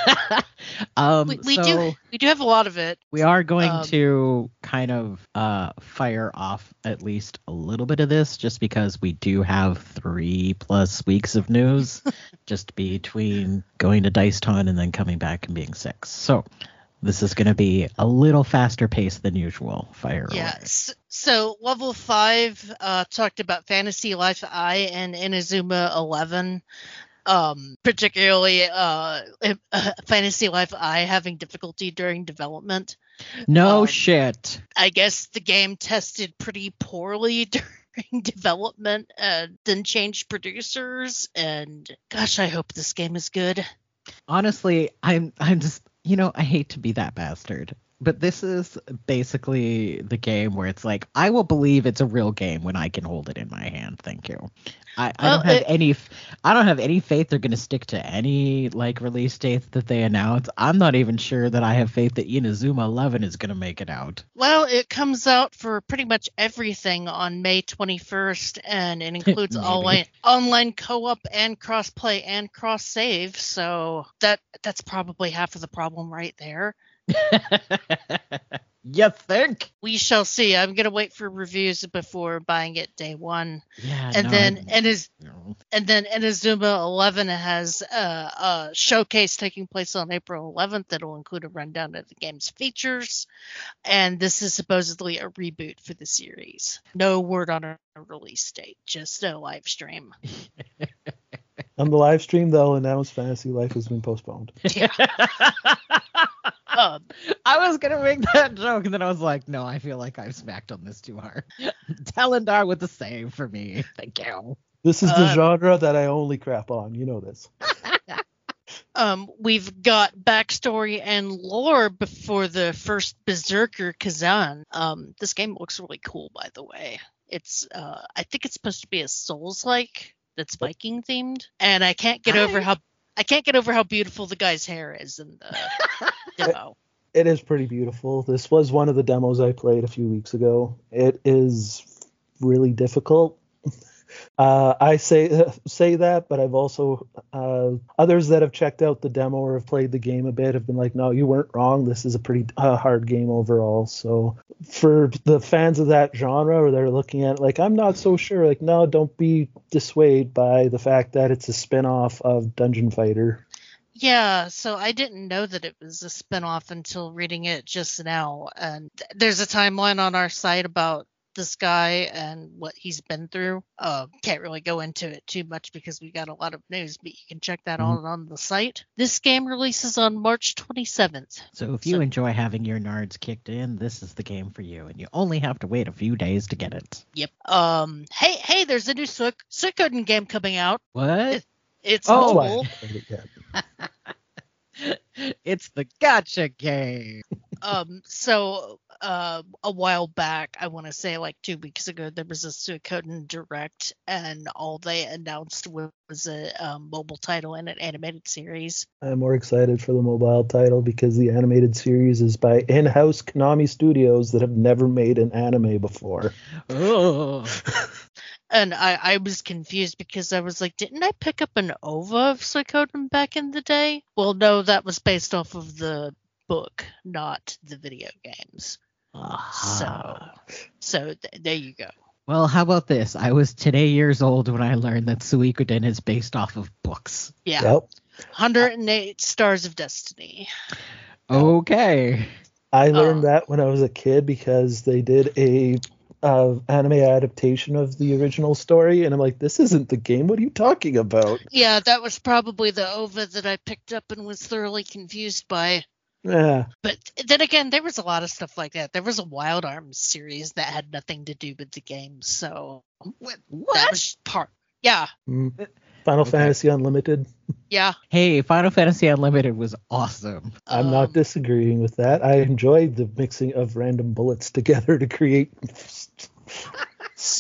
We do have a lot of it. We are going to kind of fire off at least a little bit of this, just because we do have 3+ weeks of news, just between going to DiceTon and then coming back and being 6. So this is going to be a little faster paced than usual. Fire away. Yes. So level 5 talked about Fantasy Life I and Inazuma 11. Particularly Fantasy Life I having difficulty during development. No shit. I guess the game tested pretty poorly during development and then changed producers, and gosh, I hope this game is good. Honestly, I'm just, I hate to be that bastard, but this is basically the game where it's like, I will believe it's a real game when I can hold it in my hand. Thank you. I don't have any faith they're going to stick to any release date that they announce. I'm not even sure that I have faith that Inazuma 11 is going to make it out. Well, it comes out for pretty much everything on May 21st, and it includes online co-op and cross-play and cross-save. So that's probably half of the problem right there. You think? We shall see. I'm gonna wait for reviews before buying it day one. Yeah. Then Inazuma 11 has a showcase taking place on April 11th that'll include a rundown of the game's features, and this is supposedly a reboot for the series. No word on a release date, just a live stream. On the live stream, they'll announce Fantasy Life has been postponed. Yeah. I was gonna make that joke, and then I was like, no, I feel like I've smacked on this too hard. Talendar with the save for me. Thank you. This is the genre that I only crap on. You know this. We've got backstory and lore before the first Berserker Kazan. This game looks really cool, by the way. It's I think it's supposed to be a Souls-like that's Viking themed, and I can't get over how beautiful the guy's hair is in the demo. It is pretty beautiful. This was one of the demos I played a few weeks ago. It is really difficult. I say that, but I've also others that have checked out the demo or have played the game a bit have been like, no, you weren't wrong. This is a pretty hard game overall. So for the fans of that genre, or they're looking at it like, I'm not so sure. Like, no, don't be dissuaded by the fact that it's a spin-off of Dungeon Fighter. Yeah, so I didn't know that it was a spinoff until reading it just now. And there's a timeline on our site about this guy and what he's been through. Can't really go into it too much because we got a lot of news, but you can check that out on the site. This game releases on March 27th. So if you enjoy having your nards kicked in, this is the game for you, and you only have to wait a few days to get it. Yep. Hey, there's a new Suikoden game coming out. What? It's mobile. It's the gacha game. So a while back, I want to say like 2 weeks ago, there was a Suikoden Direct, and all they announced was a mobile title and an animated series. I'm more excited for the mobile title because the animated series is by in-house Konami Studios that have never made an anime before. Oh. And I was confused because I was like, didn't I pick up an OVA of Suikoden back in the day? Well, no, that was based off of the book, not the video games. So there you go. Well, how about this? I was today years old when I learned that Suikoden is based off of books. Yeah. Yep. 108 Stars of Destiny. Okay. I learned that when I was a kid because they did a anime adaptation of the original story, and I'm like, this isn't the game. What are you talking about? Yeah, that was probably the OVA that I picked up and was thoroughly confused by. Yeah. But then again, there was a lot of stuff like that. There was a Wild Arms series that had nothing to do with the game, so what? That was part. Yeah. Final Fantasy Unlimited. Yeah. Hey, Final Fantasy Unlimited was awesome. I'm not disagreeing with that. I enjoyed the mixing of random bullets together to create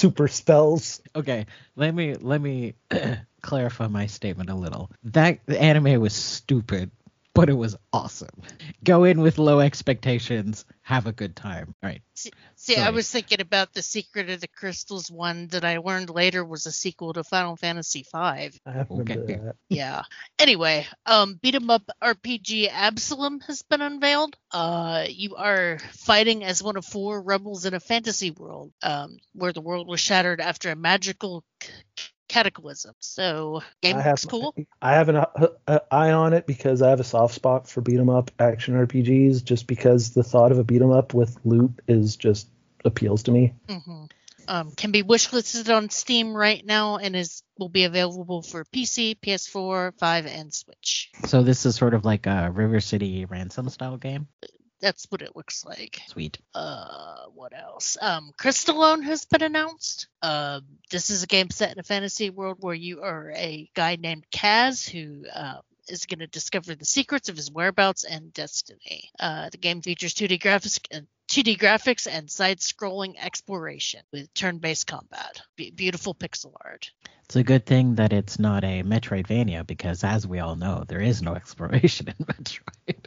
super spells. Okay, let me clarify my statement a little. That anime was stupid, but it was awesome. Go in with low expectations, have a good time. All right. See, I Sorry. was thinking about the Secret of the Crystals one that I learned later was a sequel to Final Fantasy V. I remember Okay. that. Yeah. Anyway, beat 'em up RPG Absalom has been unveiled. You are fighting as one of 4 rebels in a fantasy world, where the world was shattered after a magical cataclysm. So, game looks cool. I have an eye on it because I have a soft spot for beat 'em up action RPGs, just because the thought of a beat 'em up with loot is just appeals to me. Mm-hmm. Can be wishlisted on Steam right now and will be available for PC, PS4, 5, and Switch. So this is sort of like a River City Ransom style game? That's what it looks like. Sweet. What else? Crystalline has been announced. This is a game set in a fantasy world where you are a guy named Kaz who is going to discover the secrets of his whereabouts and destiny. The game features 2D graphics and side-scrolling exploration with turn-based combat. Beautiful pixel art. It's a good thing that it's not a Metroidvania because, as we all know, there is no exploration in Metroid.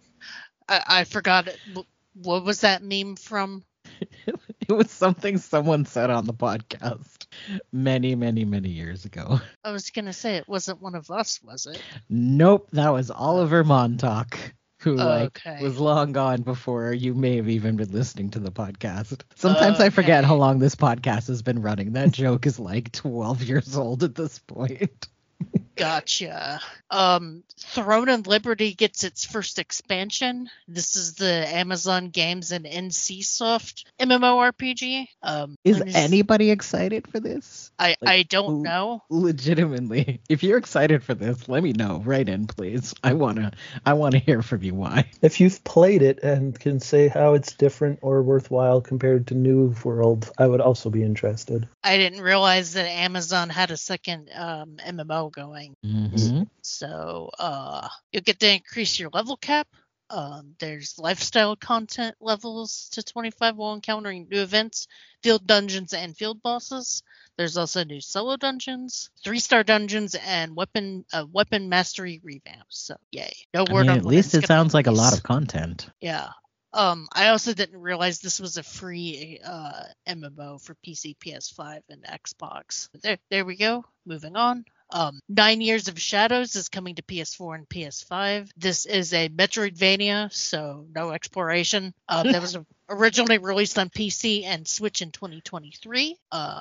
I forgot it. What was that meme from? It was something someone said on the podcast many, many, many years ago. I was going to say it wasn't one of us, was it? Nope, that was Oliver Montauk, who Okay. was long gone before you may have even been listening to the podcast. Sometimes I forget how long this podcast has been running. That joke is like 12 years old at this point. Gotcha. Throne and Liberty gets its first expansion. This is the Amazon Games and NCSoft MMORPG. Is anybody excited for this? I don't know. Legitimately, if you're excited for this, let me know. Write in, please. I wanna hear from you why. If you've played it and can say how it's different or worthwhile compared to New World, I would also be interested. I didn't realize that Amazon had a second MMO going. Mm-hmm. So you'll get to increase your level cap. There's lifestyle content levels to 25 while encountering new events, field dungeons, and field bosses. There's also new solo dungeons, 3-star dungeons, and weapon mastery revamps. So yay! No word on at least it sounds like a lot of content. Yeah. I also didn't realize this was a free MMO for PC, PS5, and Xbox. There we go. Moving on. 9 Years of Shadows is coming to PS4 and PS5. This is a Metroidvania, so no exploration. That was originally released on PC and Switch in 2023.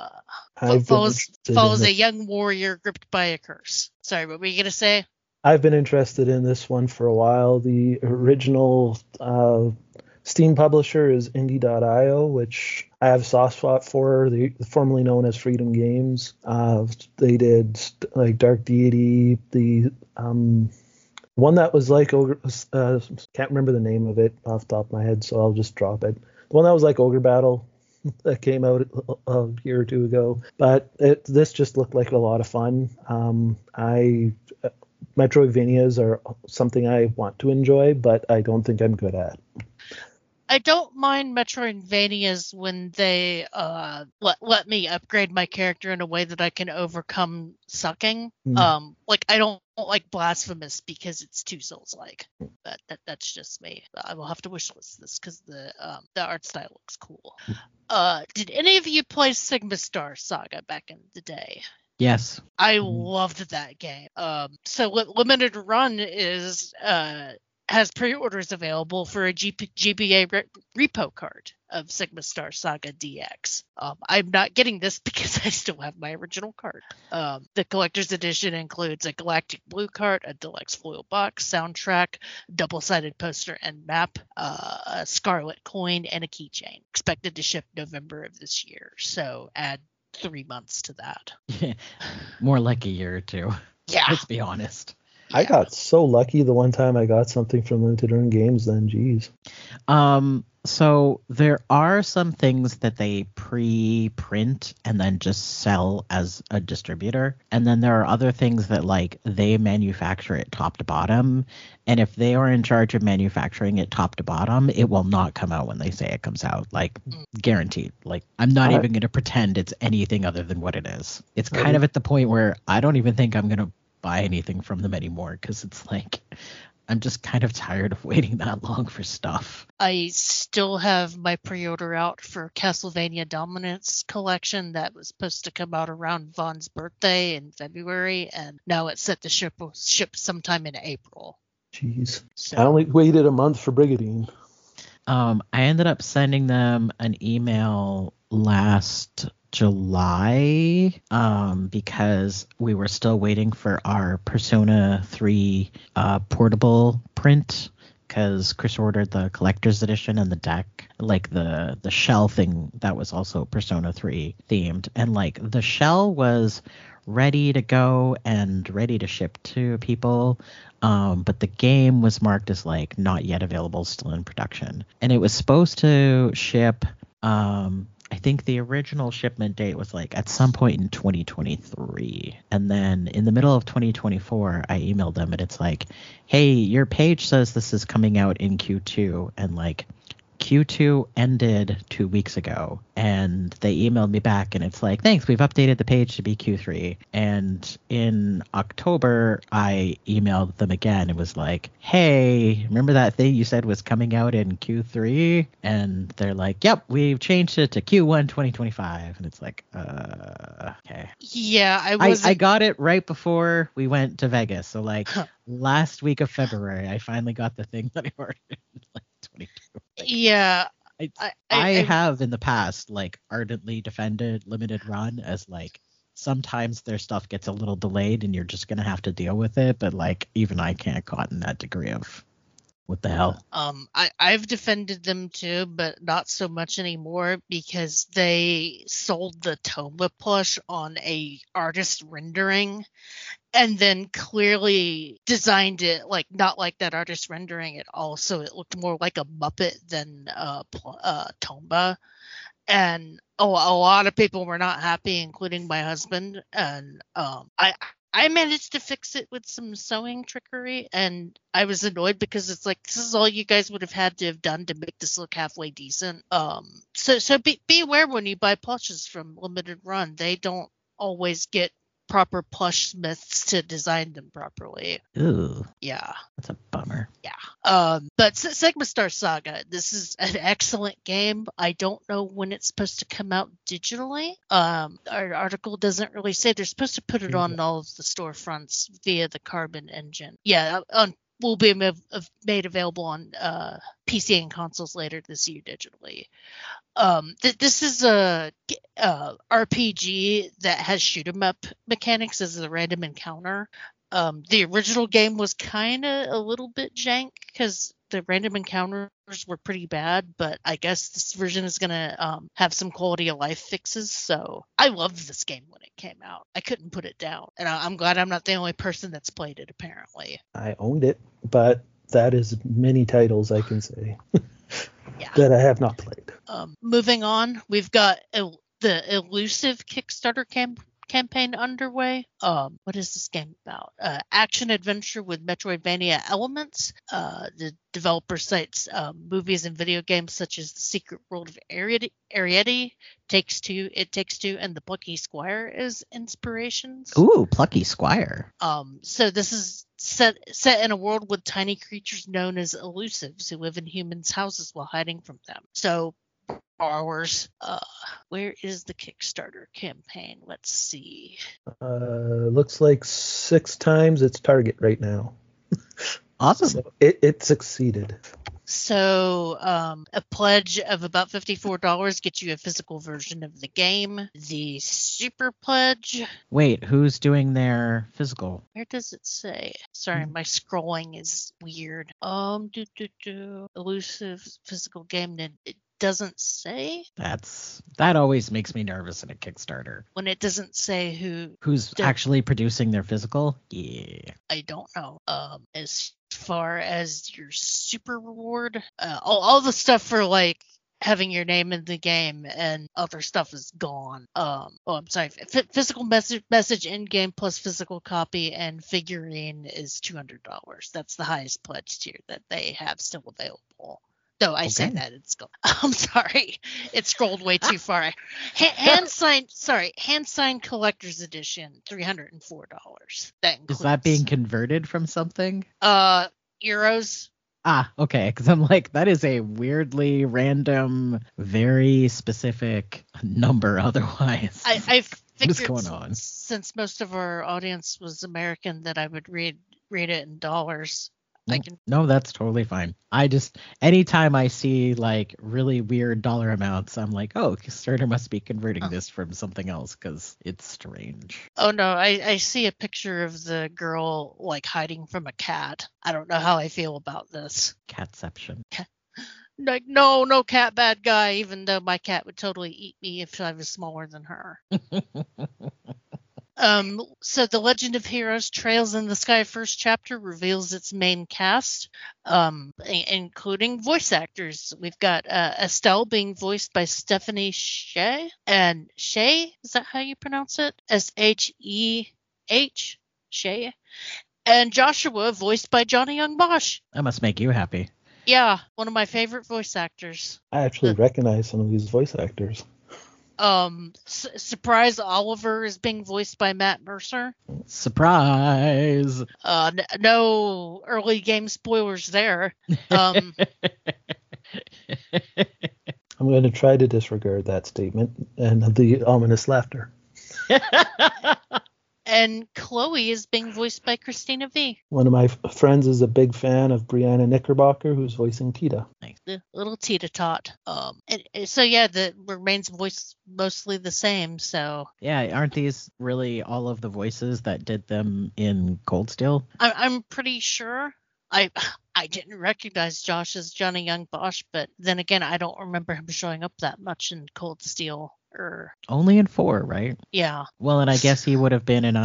Follows a young warrior gripped by a curse. Sorry, what were you going to say? I've been interested in this one for a while. The original Steam publisher is Indie.io, which I have a soft spot for. They formerly known as Freedom Games. They did like Dark Deity, the one that was like can't remember the name of it off the top of my head, so I'll just drop it. The one that was like Ogre Battle that came out a year or two ago. But this just looked like a lot of fun. Metroidvanias are something I want to enjoy, but I don't think I'm good at. I don't mind Metroidvanias when they let me upgrade my character in a way that I can overcome sucking. Like I don't like Blasphemous because it's too Souls-like. But that's just me. I will have to wishlist this because the art style looks cool. Did any of you play Sigma Star Saga back in the day? Yes. I loved that game. So Limited Run has pre-orders available for a GBA repo card of Sigma Star Saga DX. I'm not getting this because I still have my original card. The collector's edition includes a Galactic Blue card, a deluxe foil box, soundtrack, double-sided poster and map, a Scarlet coin, and a keychain. Expected to ship November of this year. So add 3 months to that. More like a year or two. Yeah. Let's be honest. Yeah. I got so lucky the one time I got something from Limited Run Games then, geez. So there are some things that they pre-print and then just sell as a distributor. And then there are other things that like they manufacture it top to bottom. And if they are in charge of manufacturing it top to bottom, it will not come out when they say it comes out. Like guaranteed. Like I'm not even going to pretend it's anything other than what it is. It's kind of at the point where I don't even think I'm going to buy anything from them anymore because it's like I'm just kind of tired of waiting that long for stuff. I still have my pre-order out for Castlevania Dominance Collection that was supposed to come out around Vaughn's birthday in February, and now it's set to ship sometime in April. Jeez. So, I only waited a month for Brigadine. I ended up sending them an email last July because we were still waiting for our Persona 3 portable print because Chris ordered the collector's edition and the deck, like the shell thing that was also Persona 3 themed. And like the shell was ready to go and ready to ship to people. But the game was marked as like not yet available, still in production. And it was supposed to ship, I think the original shipment date was like at some point in 2023. And then in the middle of 2024, I emailed them and it's like, hey, your page says this is coming out in Q2. And like Q2 ended 2 weeks ago, and they emailed me back and it's like, thanks, we've updated the page to be Q3. And in October, I emailed them again. It was like, hey, remember that thing you said was coming out in Q3? And they're like, yep, we've changed it to Q1 2025. And it's like, okay. Yeah, I got it right before we went to Vegas. So like last week of February, I finally got the thing that I ordered. Like 22. Yeah. I have in the past like ardently defended limited run as like sometimes their stuff gets a little delayed and you're just gonna have to deal with it, but like even I can't cotton that degree of what the hell. I've defended them too, but not so much anymore because they sold the Tomba plush on a artist rendering and then clearly designed it like not like that artist rendering at all. So it looked more like a Muppet than Tomba. And a lot of people were not happy, including my husband. And I managed to fix it with some sewing trickery, and I was annoyed because it's like this is all you guys would have had to have done to make this look halfway decent. So be aware when you buy plushes from Limited Run, they don't always get proper plush smiths to design them properly. Ooh. Yeah. That's a bummer. Yeah. But Sigma Star Saga, this is an excellent game. I don't know when it's supposed to come out digitally. Our article doesn't really say. They're supposed to put it on all of the storefronts via the Carbon engine. Yeah, will be made available on PC and consoles later this year digitally. This is a RPG that has shoot 'em up mechanics as a random encounter. The original game was kind of a little bit jank because the random encounters were pretty bad, but I guess this version is going to have some quality of life fixes. So I loved this game when it came out. I couldn't put it down. And I'm glad I'm not the only person that's played it, apparently. I owned it, but that is many titles I can say Yeah. that I have not played. Moving on, we've got the Elusive Kickstarter campaign underway. What is this game about? Action adventure with Metroidvania elements. The developer cites movies and video games such as The Secret World of Arrietty, It Takes Two, and The Plucky Squire as inspirations. Ooh, Plucky Squire. So this is set in a world with tiny creatures known as elusives who live in humans' houses while hiding from them. So borrowers, where is the Kickstarter campaign? Let's see. Looks like 6 times its target right now. Awesome. So it succeeded. So a pledge of about $54 gets you a physical version of the game. The super pledge. Wait, who's doing their physical? Where does it say? Sorry, my scrolling is weird. Elusive physical game. It doesn't say. That always makes me nervous in a Kickstarter. When it doesn't say who's actually producing their physical. Yeah. I don't know. As far as your super reward. All the stuff for like having your name in the game and other stuff is gone. I'm sorry. Physical message in game plus physical copy and figurine is $200. That's the highest pledge tier that they have still available. No, I say that it's gone. I'm sorry, it scrolled way too far. Hand signed collector's edition, $304. That includes, is that being converted from something? Euros. Ah, okay, because I'm like, that is a weirdly random, very specific number otherwise. I figured what is going on? Since most of our audience was American that I would read it in dollars. No, that's totally fine. I just, anytime I see like really weird dollar amounts, I'm like, oh, Kickstarter must be converting this from something else because it's strange. Oh no, I see a picture of the girl like hiding from a cat. I don't know how I feel about this. Catception. Like, no cat bad guy, even though my cat would totally eat me if I was smaller than her. So the Legend of Heroes Trails in the Sky first chapter reveals its main cast, including voice actors. We've got Estelle being voiced by Stephanie Sheh, and Sheh, is that how you pronounce it? Sheh, Sheh, and Joshua voiced by Johnny Young Bosch. That must make you happy. Yeah, one of my favorite voice actors. I actually recognize some of these voice actors. Surprise Oliver is being voiced by Matt Mercer. Surprise! No early game spoilers there. I'm going to try to disregard that statement and the ominous laughter. And Chloe is being voiced by Christina V. One of my friends is a big fan of Brianna Knickerbocker, who's voicing Tita. Nice. The little Tita Tot. So yeah, the remains voice mostly the same. So yeah, aren't these really all of the voices that did them in Cold Steel? I'm pretty sure. I didn't recognize Josh as Johnny Young Bosch, but then again, I don't remember him showing up that much in Cold Steel. Only in 4, right? Yeah. Well, and I guess he would have been in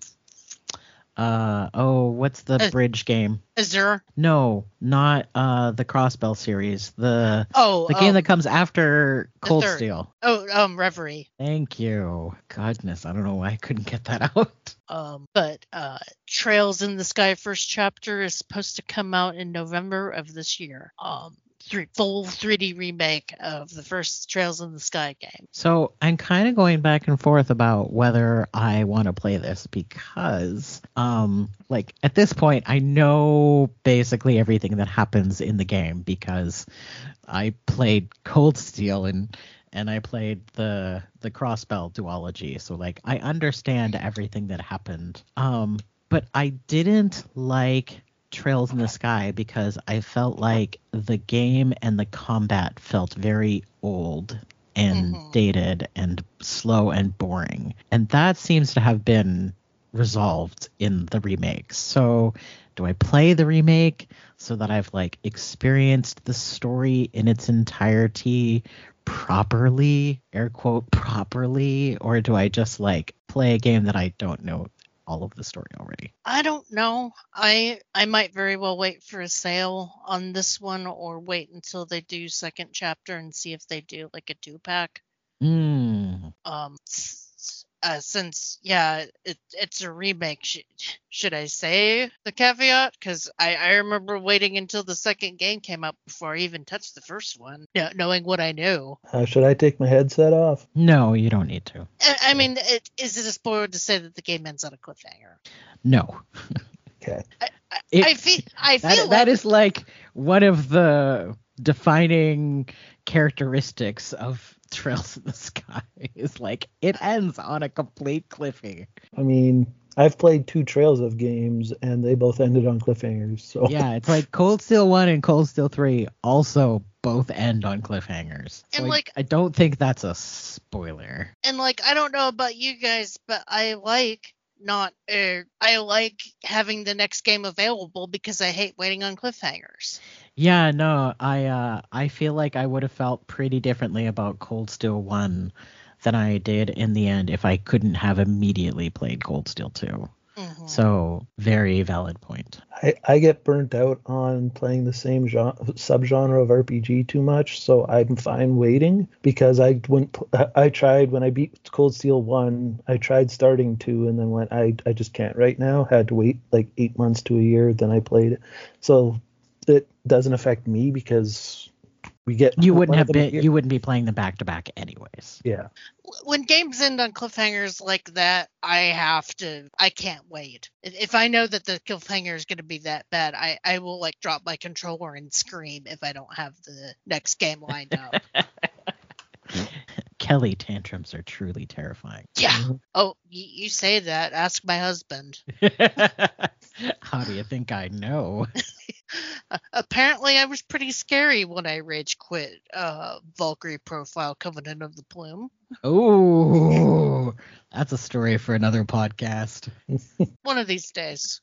what's the bridge game? Azure? No, not the Crossbell series. The game that comes after Cold Steel. Reverie. Thank you. Goodness, I don't know why I couldn't get that out. But Trails in the Sky first chapter is supposed to come out in November of this year. Full 3D remake of the first Trails in the Sky game. So I'm kind of going back and forth about whether I want to play this because, like at this point, I know basically everything that happens in the game because I played Cold Steel and I played the Crossbell duology. So like I understand everything that happened. But I didn't like Trails in the Sky because I felt like the game and the combat felt very old and dated and slow and boring. And that seems to have been resolved in the remakes. So do I play the remake so that I've like experienced the story in its entirety properly, air quote properly, or do I just like play a game that I don't know all of the story already? I don't know. I might very well wait for a sale on this one or wait until they do second chapter and see if they do like a 2-pack. Since it's a remake, should I say the caveat? Because I remember waiting until the second game came out before I even touched the first one, knowing what I knew. Should I take my headset off? No, you don't need to. I mean, is it a spoiler to say that the game ends on a cliffhanger? No. Okay. I feel that is like one of the defining characteristics of Trails in the Sky is like it ends on a complete cliffhanger. I mean, I've played 2 Trails of games and they both ended on cliffhangers. So yeah, it's like Cold Steel 1 and Cold Steel 3 also both end on cliffhangers. So and I don't think that's a spoiler. And like I don't know about you guys, but I like having the next game available because I hate waiting on cliffhangers. Yeah, no, I feel like I would have felt pretty differently about Cold Steel 1 than I did in the end if I couldn't have immediately played Cold Steel 2. Mhm. So very valid point. I get burnt out on playing the same subgenre of RPG too much, so I'm fine waiting because I tried when I beat Cold Steel 1, I tried starting 2 and then went I just can't right now. Had to wait like 8 months to a year, then I played it. So it doesn't affect me because we get You wouldn't one have of them been. here. You wouldn't be playing them back to back anyways. Yeah. When games end on cliffhangers like that, I can't wait. If I know that the cliffhanger is going to be that bad, I will like drop my controller and scream if I don't have the next game lined up. Kelly tantrums are truly terrifying. Yeah. Oh, you say that. Ask my husband. How do you think I know? Apparently, I was pretty scary when I rage quit Valkyrie Profile Covenant of the Plume. Oh, that's a story for another podcast. One of these days.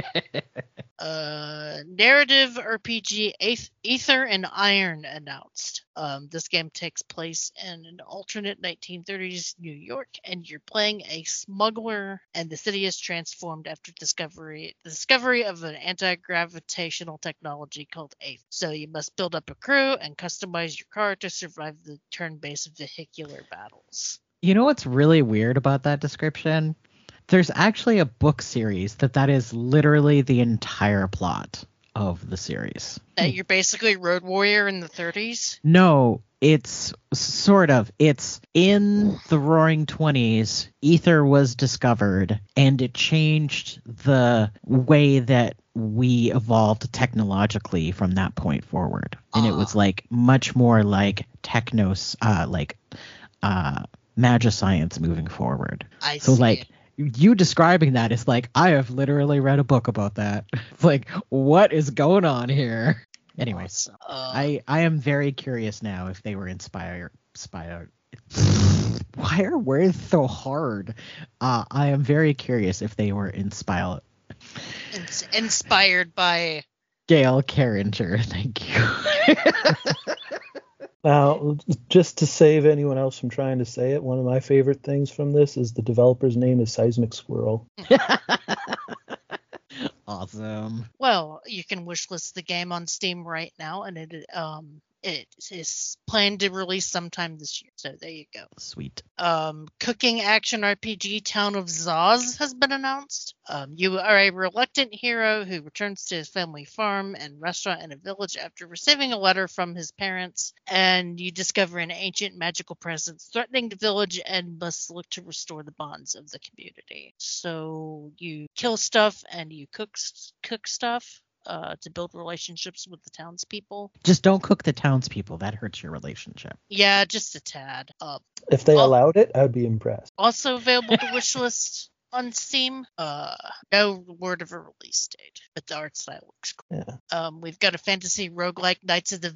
Narrative RPG Ether and Iron announced. This game takes place in an alternate 1930s New York, and you're playing a smuggler, and the city is transformed after the discovery of an anti-gravitational technology called Aether. So you must build up a crew and customize your car to survive the turn-based vehicular battles. You know what's really weird about that description? There's actually a book series that is literally the entire plot of the series. That you're basically Road Warrior in the 30s? No, it's sort of. It's in the Roaring 20s, Ether was discovered, and it changed the way that we evolved technologically from that point forward. And it was like much more like magia science moving forward. I So see. like you describing that is like, I have literally read a book about that. It's like, what is going on here? Anyways, I am very curious now if they were inspired. Why are words so hard? I am very curious if they were inspired by Gail Carringer. Thank you. Now, just to save anyone else from trying to say it, one of my favorite things from this is the developer's name is Seismic Squirrel. Awesome. Well, you can wishlist the game on Steam right now, and it is planned to release sometime this year. So there you go. Sweet. Cooking action RPG Town of Zaz has been announced. You are a reluctant hero who returns to his family farm and restaurant in a village after receiving a letter from his parents, and you discover an ancient magical presence threatening the village and must look to restore the bonds of the community. So you kill stuff and you cook stuff. To build relationships with the townspeople. Just don't cook the townspeople. That hurts your relationship. Yeah, just a tad. If they allowed it, I'd be impressed. Also available to wishlist on Steam. No word of a release date, but the art style looks cool. Yeah. We've got a fantasy roguelike Knights of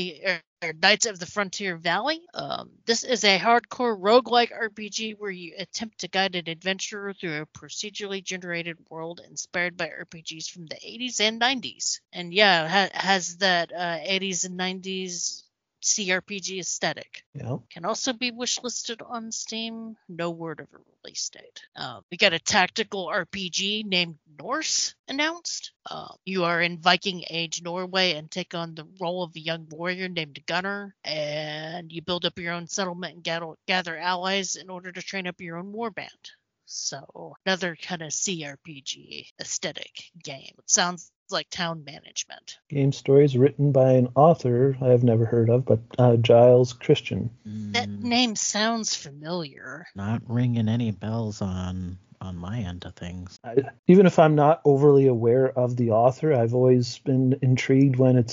the Frontier Valley. This is a hardcore roguelike RPG where you attempt to guide an adventurer through a procedurally generated world inspired by RPGs from the 80s and 90s. And yeah, has that 80s and 90s CRPG aesthetic. Yeah. Can also be wishlisted on Steam. No word of a release date. We got a tactical RPG named Norse announced. You are in Viking Age Norway and take on the role of a young warrior named Gunnar, and you build up your own settlement and gather allies in order to train up your own warband. So another kind of CRPG aesthetic game. It sounds like town management. Game stories written by an author I have never heard of, but Giles Christian. That name sounds familiar. Not ringing any bells on my end of things. Even if I'm not overly aware of the author, I've always been intrigued when it's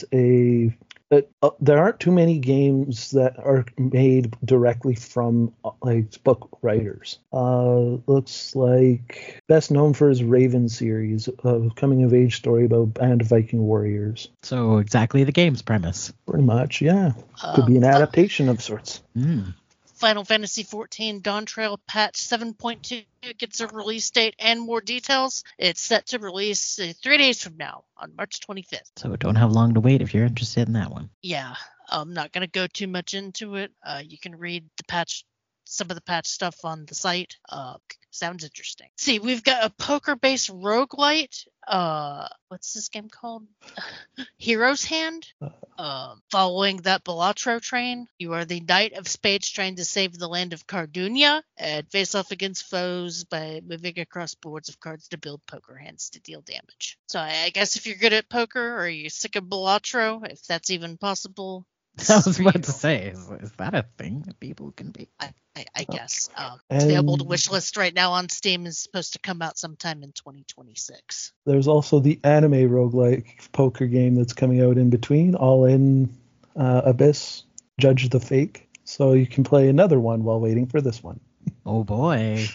there aren't too many games that are made directly from like book writers. Looks like best known for his Raven series, a coming of age story about a band of Viking warriors. So exactly the game's premise. Pretty much, yeah. Could be an adaptation of sorts. Final Fantasy XIV Dawn Trail patch 7.2 gets a release date and more details. It's set to release 3 days from now on March 25th. So don't have long to wait if you're interested in that one. Yeah, I'm not going to go too much into it. You can read some of the patch stuff on the site. Sounds interesting. See, we've got a poker-based roguelite. What's this game called? Hero's Hand. Following that Balatro train, you are the knight of spades trying to save the land of Cardunia and face off against foes by moving across boards of cards to build poker hands to deal damage. So I guess if you're good at poker or you're sick of Balatro, if that's even possible. I was about to say, is that a thing that people can be? I guess. It's available to wish list right now on Steam. Is supposed to come out sometime in 2026. There's also the anime roguelike poker game that's coming out in between, All In Abyss, Judge the Fake. So you can play another one while waiting for this one. Oh boy.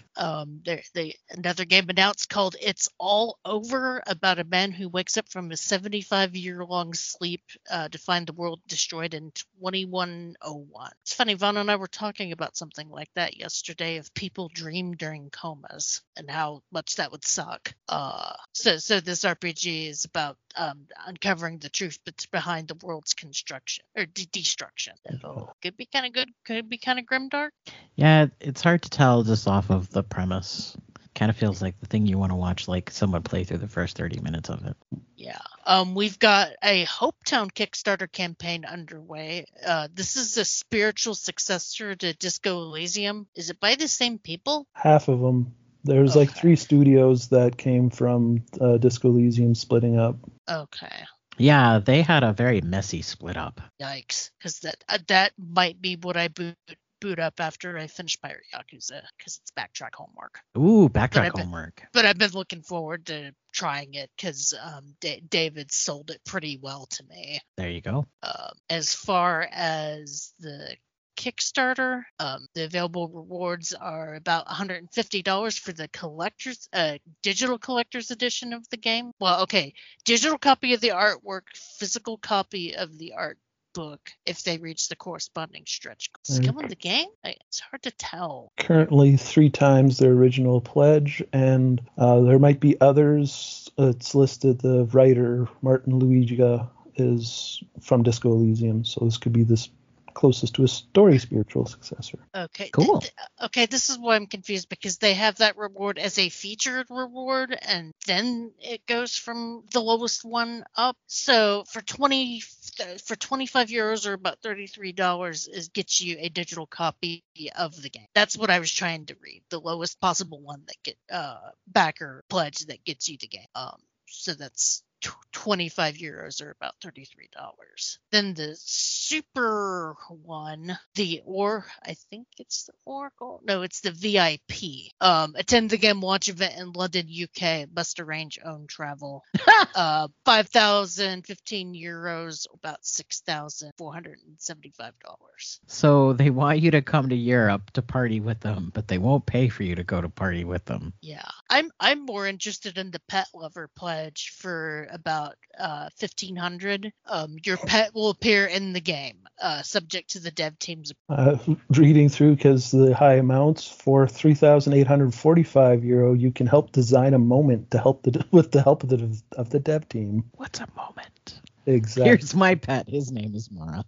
Another game announced called It's All Over, about a man who wakes up from a 75-year-long sleep to find the world destroyed in 2101. It's funny, Vaughn and I were talking about something like that yesterday, of people dream during comas and how much that would suck. So this RPG is about uncovering the truth behind the world's construction or destruction. So could be kind of good, could be kind of grimdark. Yeah, it's hard to tell just off of the premise. Kind of feels like the thing you want to watch, like someone play through the first 30 minutes of it. Yeah. We've got a Hopetown Kickstarter campaign underway. This is a spiritual successor to Disco Elysium. Is it by the same people? Half of them. There's like 3 studios that came from Disco Elysium splitting up. Okay. Yeah, they had a very messy split up. Yikes. Because that might be what I boot up after I finish Pirate Yakuza, because it's backtrack homework. Ooh, backtrack homework. But I've been looking forward to trying it because David sold it pretty well to me. There you go. As far as the Kickstarter, the available rewards are about $150 for the collector's digital collector's edition of the game. Well, okay, digital copy of the artwork, physical copy of the art book if they reach the corresponding stretch goal. Skill in the game? It's hard to tell. Currently 3 times their original pledge, and there might be others. It's listed the writer, Martin Luiga, is from Disco Elysium, so this could be this closest to a story spiritual successor. Okay. Cool. Okay, this is why I'm confused, because they have that reward as a featured reward, and then it goes from the lowest one up. So for 25 euros or about $33 gets you a digital copy of the game. That's what I was trying to read. The lowest possible one that get backer pledge that gets you the game. So that's 25 euros or about $33. Then the super one, I think it's the Oracle. No, it's the VIP. Attend the game launch event in London, UK. Must arrange own travel. 5,015 euros, about $6,475. So they want you to come to Europe to party with them, but they won't pay for you to go to party with them. Yeah, I'm more interested in the pet lover pledge for about 1,500. Your pet will appear in the game, subject to the dev team's. Reading through, because the high amounts, for €3,845, you can help design a moment to help with the help of the dev team. What's a moment? Exactly. Here's my pet. His name is Mara.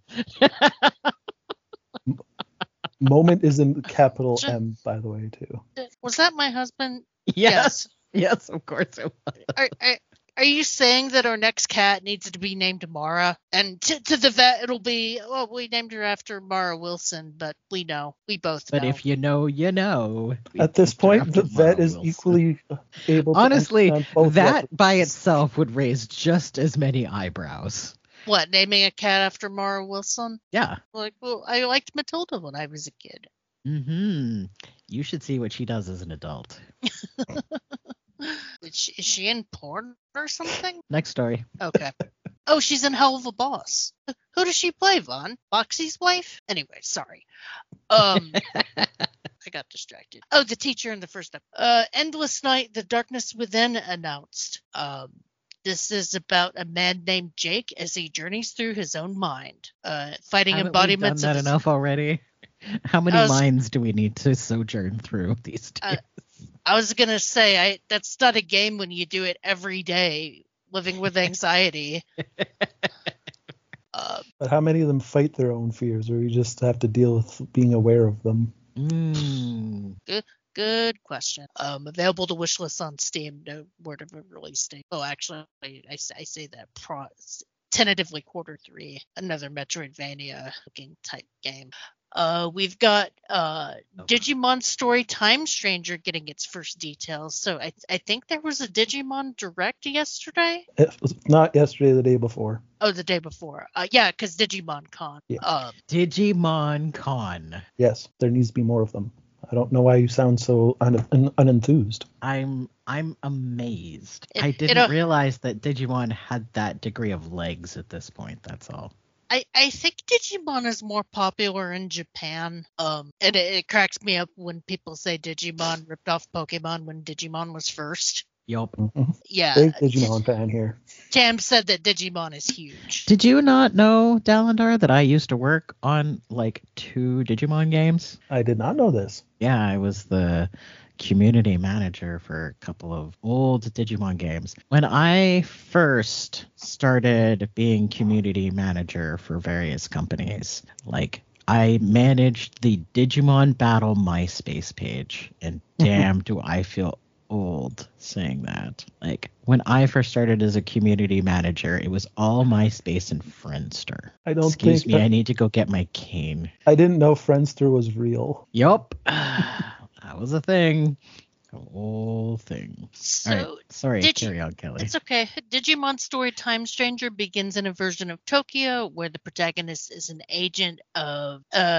Moment is in capital M, by the way, too. Was that my husband? Yes. Yes, of course it was. Are you saying that our next cat needs to be named Mara? And to the vet, it'll be, well, we named her after Mara Wilson, but we both know. But if you know, you know. At this point, the vet is equally able to. Honestly, that weapons. by itself would raise just as many eyebrows. What, naming a cat after Mara Wilson? Yeah. Like, well, I liked Matilda when I was a kid. Mm-hmm. You should see what she does as an adult. Is she in porn or something? Next story. Okay. Oh, she's in Hell of a Boss. Who does she play, Vaughn? Foxy's wife? Anyway, sorry. I got distracted. Oh, the teacher in the first episode. Endless Night, The Darkness Within announced. This is about a man named Jake as he journeys through his own mind, fighting embodiments Haven't we done that enough already? How many minds do we need to sojourn through these days? I was going to say, that's not a game when you do it every day, living with anxiety. But how many of them fight their own fears, or you just have to deal with being aware of them? Good question. Available to wishlist on Steam. No word of a release date. Oh, actually, I say that tentatively Q3. Another Metroidvania looking type game. We've got Digimon Story Time Stranger getting its first details. So I think there was a Digimon Direct yesterday. It was not yesterday, the day before. Oh, the day before. Yeah, because Digimon Con. Yeah. Digimon Con. Yes, there needs to be more of them. I don't know why you sound so unenthused. I'm amazed. I didn't realize that Digimon had that degree of legs at this point. That's all. I think Digimon is more popular in Japan. And it cracks me up when people say Digimon ripped off Pokemon when Digimon was first. Yup. Mm-hmm. Yeah. Big Digimon fan here. Tam said that Digimon is huge. Did you not know, Dalandar, that I used to work on like 2 Digimon games? I did not know this. Yeah, I was the community manager for a couple of old Digimon games. When I first started being community manager for various companies, like I managed the Digimon Battle MySpace page, and damn do I feel old saying that. Like when I first started as a community manager, it was all MySpace and Friendster. Excuse me, I need to go get my cane. I didn't know Friendster was real. Yup. That was a thing. A whole thing. So, all right. Sorry, carry on, Kelly. It's okay. Digimon Story Time Stranger begins in a version of Tokyo where the protagonist is an agent of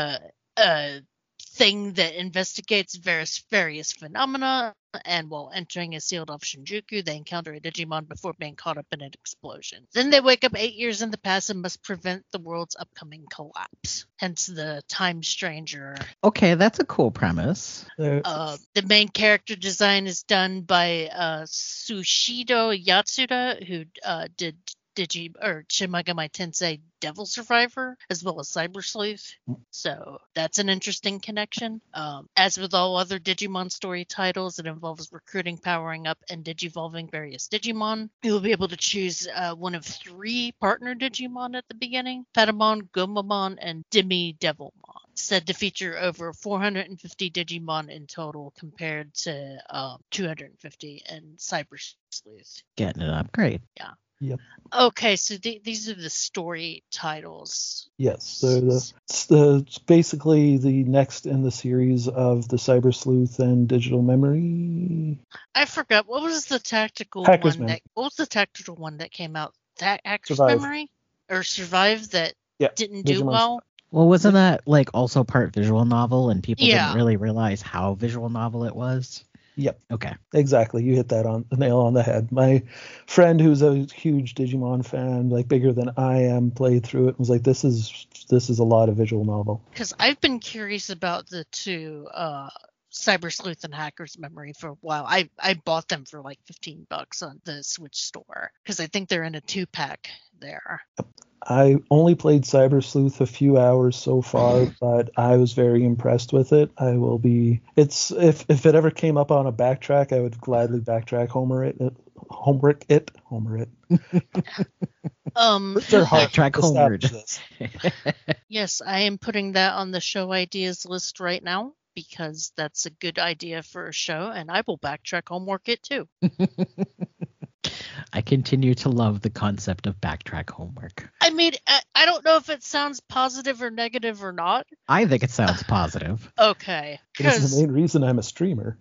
a thing that investigates various phenomena, and while entering a sealed-off Shinjuku, they encounter a Digimon before being caught up in an explosion. Then they wake up 8 years in the past and must prevent the world's upcoming collapse. Hence the Time Stranger. Okay, that's a cool premise. The main character design is done by Sushido Yatsuda, who did Shin Megami Tensei Devil Survivor, as well as Cyber Sleuth. So that's an interesting connection. As with all other Digimon story titles, it involves recruiting, powering up, and digivolving various Digimon. You will be able to choose one of 3 partner Digimon at the beginning: Patamon, Gomamon, and Demi Devilmon. Said to feature over 450 Digimon in total compared to 250 in Cyber Sleuth. Getting an upgrade. Yeah. Yep. Okay, so these are the story titles. Yes, so it's basically the next in the series of the Cyber Sleuth and Digital Memory. I forgot, what was the tactical Hacker's one? Memory. What was the tactical one that came out? Hacker's Survive. Memory or Survive that didn't do Digimon well? Well, wasn't that like also part visual novel, and people Yeah. didn't really realize how visual novel it was? Yep. Okay. Exactly. You hit that on the nail on the head. My friend, who's a huge Digimon fan, like bigger than I am, played through it and was like, "This is a lot of visual novel." Because I've been curious about the 2 Cyber Sleuth and Hacker's Memory for a while. I bought them for like $15 on the Switch store because I think they're in a 2-pack there. I only played Cyber Sleuth a few hours so far, but I was very impressed with it. It's if it ever came up on a backtrack, I would gladly backtrack Homer it. They're hard Backtrack to homeward. establish this. Yes, I am putting that on the show ideas list right now because that's a good idea for a show, and I will backtrack homework it too. I continue to love the concept of backtrack homework. I mean, I don't know if it sounds positive or negative or not. I think it sounds positive. Okay. It is the main reason I'm a streamer.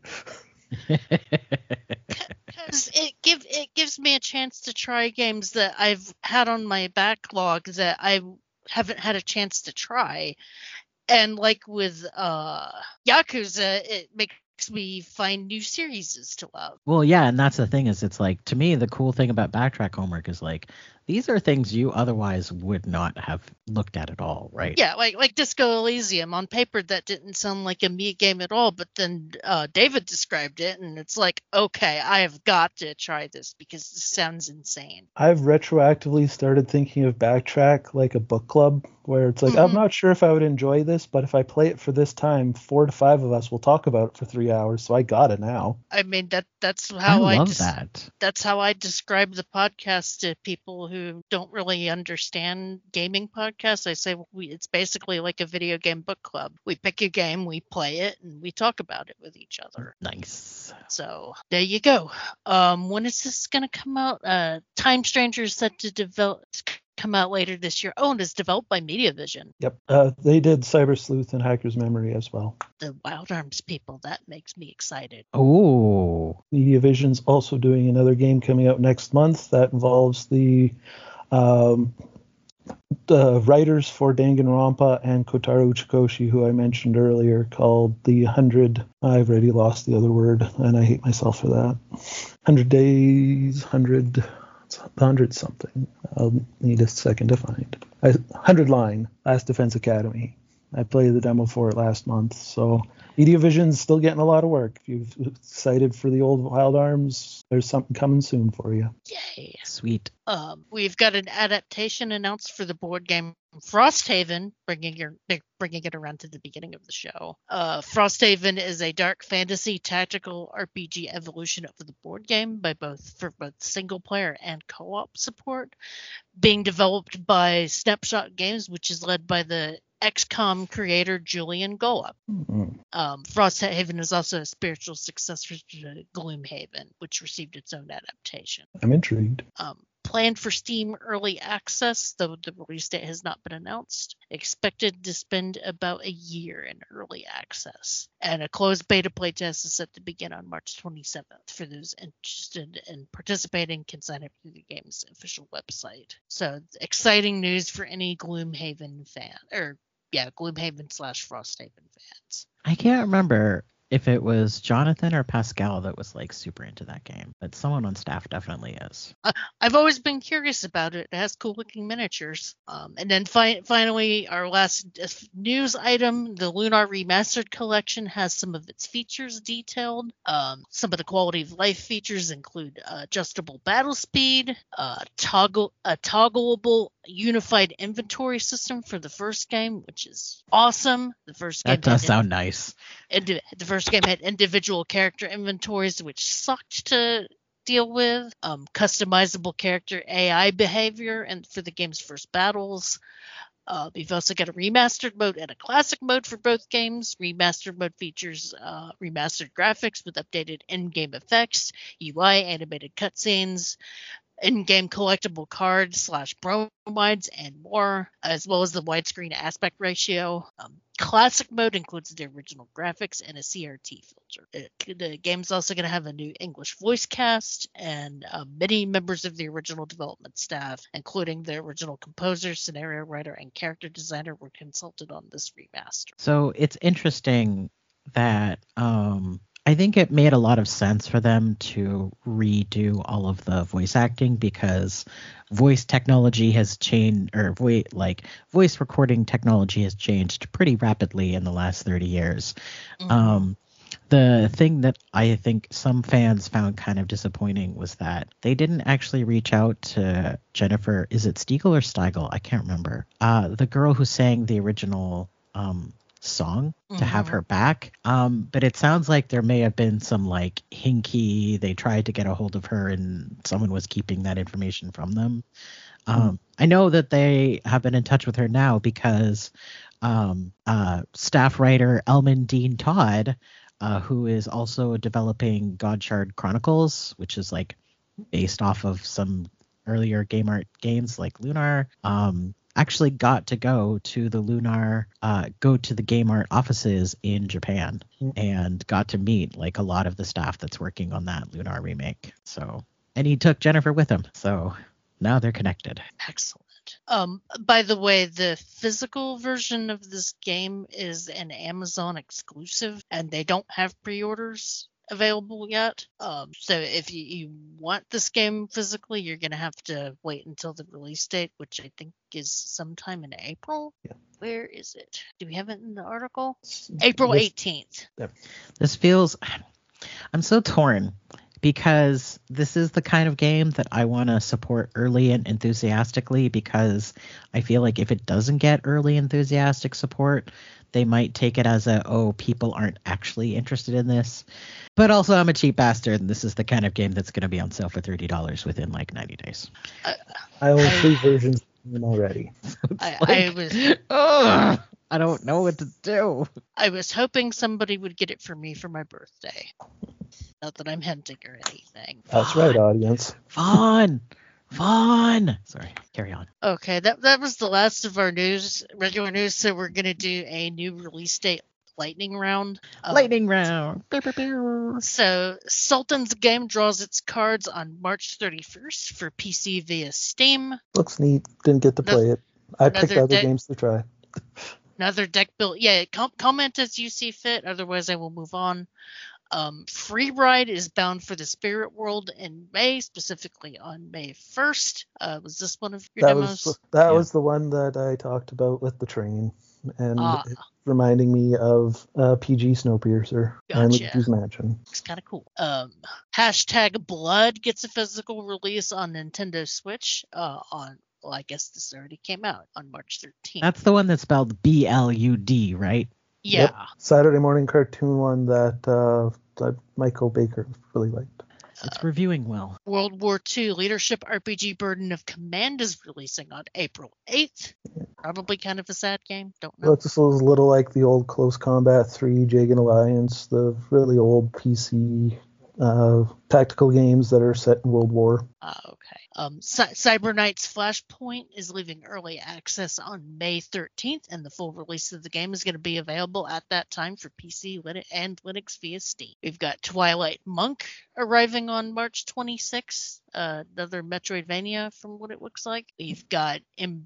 Because it gives me a chance to try games that I've had on my backlog that I haven't had a chance to try. And like with Yakuza, it makes me find new series to love. Well, yeah, and that's the thing is it's like, to me, the cool thing about backtrack homework is like, these are things you otherwise would not have looked at all, right? Yeah, like Disco Elysium. On paper, that didn't sound like a me game at all, but then David described it, and it's like, okay, I have got to try this because this sounds insane. I've retroactively started thinking of Backtrack like a book club where it's like, I'm not sure if I would enjoy this, but if I play it for this time, 4 to 5 of us will talk about it for 3 hours, so I got it now. I mean, that's how I love that. That's how I describe the podcast to people who don't really understand gaming podcasts. I say it's basically like a video game book club. We pick a game, we play it, and we talk about it with each other. Nice. So there you go. When is this going to come out? Time Stranger is set to come out later this year. Oh, and it's developed by MediaVision. Yep. They did Cyber Sleuth and Hacker's Memory as well. The Wild Arms people, that makes me excited. Oh. MediaVision's also doing another game coming out next month that involves the writers for Danganronpa and Kotaro Uchikoshi, who I mentioned earlier, called The 100. I've already lost the other word, and I hate myself for that. 100 Days, 100 something. I'll need a second to find. 100 Line, Last Defense Academy. I played the demo for it last month, so MediaVision's still getting a lot of work. If you're excited for the old Wild Arms, there's something coming soon for you. Yay. Sweet. We've got an adaptation announced for the board game Frosthaven, bringing it around to the beginning of the show. Frosthaven is a dark fantasy tactical RPG evolution of the board game for both single player and co-op support, being developed by Snapshot Games, which is led by the XCOM creator Julian Gola. Frosthaven is also a spiritual successor to Gloomhaven, which received its own adaptation. I'm intrigued. Planned for Steam Early Access, though the release date has not been announced. Expected to spend about a year in Early Access. And a closed beta playtest is set to begin on March 27th. For those interested in participating, can sign up through the game's official website. So, exciting news for any Gloomhaven fan. Gloomhaven/Frosthaven fans. I can't remember if it was Jonathan or Pascal that was like super into that game, but someone on staff definitely is. I've always been curious about it. It has cool looking miniatures. And then finally, our last news item, the Lunar Remastered Collection has some of its features detailed. Some of the quality of life features include adjustable battle speed, a toggleable unified inventory system for the first game, which is awesome. The first game that does sound nice. The first game had individual character inventories, which sucked to deal with. Customizable character AI behavior and for the game's first battles. We've also got a remastered mode and a classic mode for both games. Remastered mode features remastered graphics with updated in-game effects, UI, animated cutscenes, in-game collectible cards / bromides, and more, as well as the widescreen aspect ratio. Classic mode includes the original graphics and a CRT filter. The game's also going to have a new English voice cast, and many members of the original development staff, including the original composer, scenario writer, and character designer, were consulted on this remaster. So it's interesting that I think it made a lot of sense for them to redo all of the voice acting because voice technology has changed, or voice recording technology has changed pretty rapidly in the last 30 years. Mm-hmm. The thing that I think some fans found kind of disappointing was that they didn't actually reach out to Jennifer. Is it Stiegel or Steigel? I can't remember. The girl who sang the original song to have her back. But it sounds like there may have been some like hinky. They tried to get a hold of her and someone was keeping that information from them. I know that they have been in touch with her now because staff writer Elman Dean Todd, who is also developing Godshard Chronicles, which is like based off of some earlier game art games like Lunar, actually got to go to the Game Art offices in Japan and got to meet like a lot of the staff that's working on that Lunar remake. So, and he took Jennifer with him. So now they're connected. Excellent. By the way, the physical version of this game is an Amazon exclusive, and they don't have pre-orders available yet. So if you want this game physically, you're going to have to wait until the release date, which I think is sometime in April. Yeah. Where is it? Do we have it in the article? April 18th. Yep. This feels... I'm so torn because this is the kind of game that I want to support early and enthusiastically, because I feel like if it doesn't get early enthusiastic support, they might take it as people aren't actually interested in this. But also, I'm a cheap bastard, and this is the kind of game that's going to be on sale for $30 within like 90 days. I own 3 versions of them already. I don't know what to do. I was hoping somebody would get it for me for my birthday. Not that I'm hinting or anything. That's right, audience. Fun. Sorry, carry on. Okay, that was the last of our regular news. So we're gonna do a new release date lightning round. Lightning round. So Sultan's game draws its cards on March 31st for PC via Steam. Looks neat. Didn't get to play it. I picked other games to try. Another deck build. Yeah, comment as you see fit. Otherwise, I will move on. Free Ride is bound for the Spirit World in May, specifically on May 1st. Was this one of your demos? That was the one that I talked about with the train, and it's reminding me of PG Snowpiercer and Luigi's Mansion. It's kind of cool. Hashtag Blood gets a physical release on Nintendo Switch I guess this already came out on March 13th. That's the one that's spelled BLUD, right? Yeah. Yep. Saturday morning cartoon one that Michael Baker really liked. It's reviewing well. World War II leadership RPG Burden of Command is releasing on April 8th. Probably kind of a sad game. Don't know. Looks a little like the old Close Combat 3, Jagan Alliance, the really old PC tactical games that are set in World War. Okay. Cyber Knights Flashpoint is leaving early access on May 13th, and the full release of the game is going to be available at that time for PC and Linux via Steam. We've got Twilight Monk arriving on March 26th, another Metroidvania from what it looks like. We've got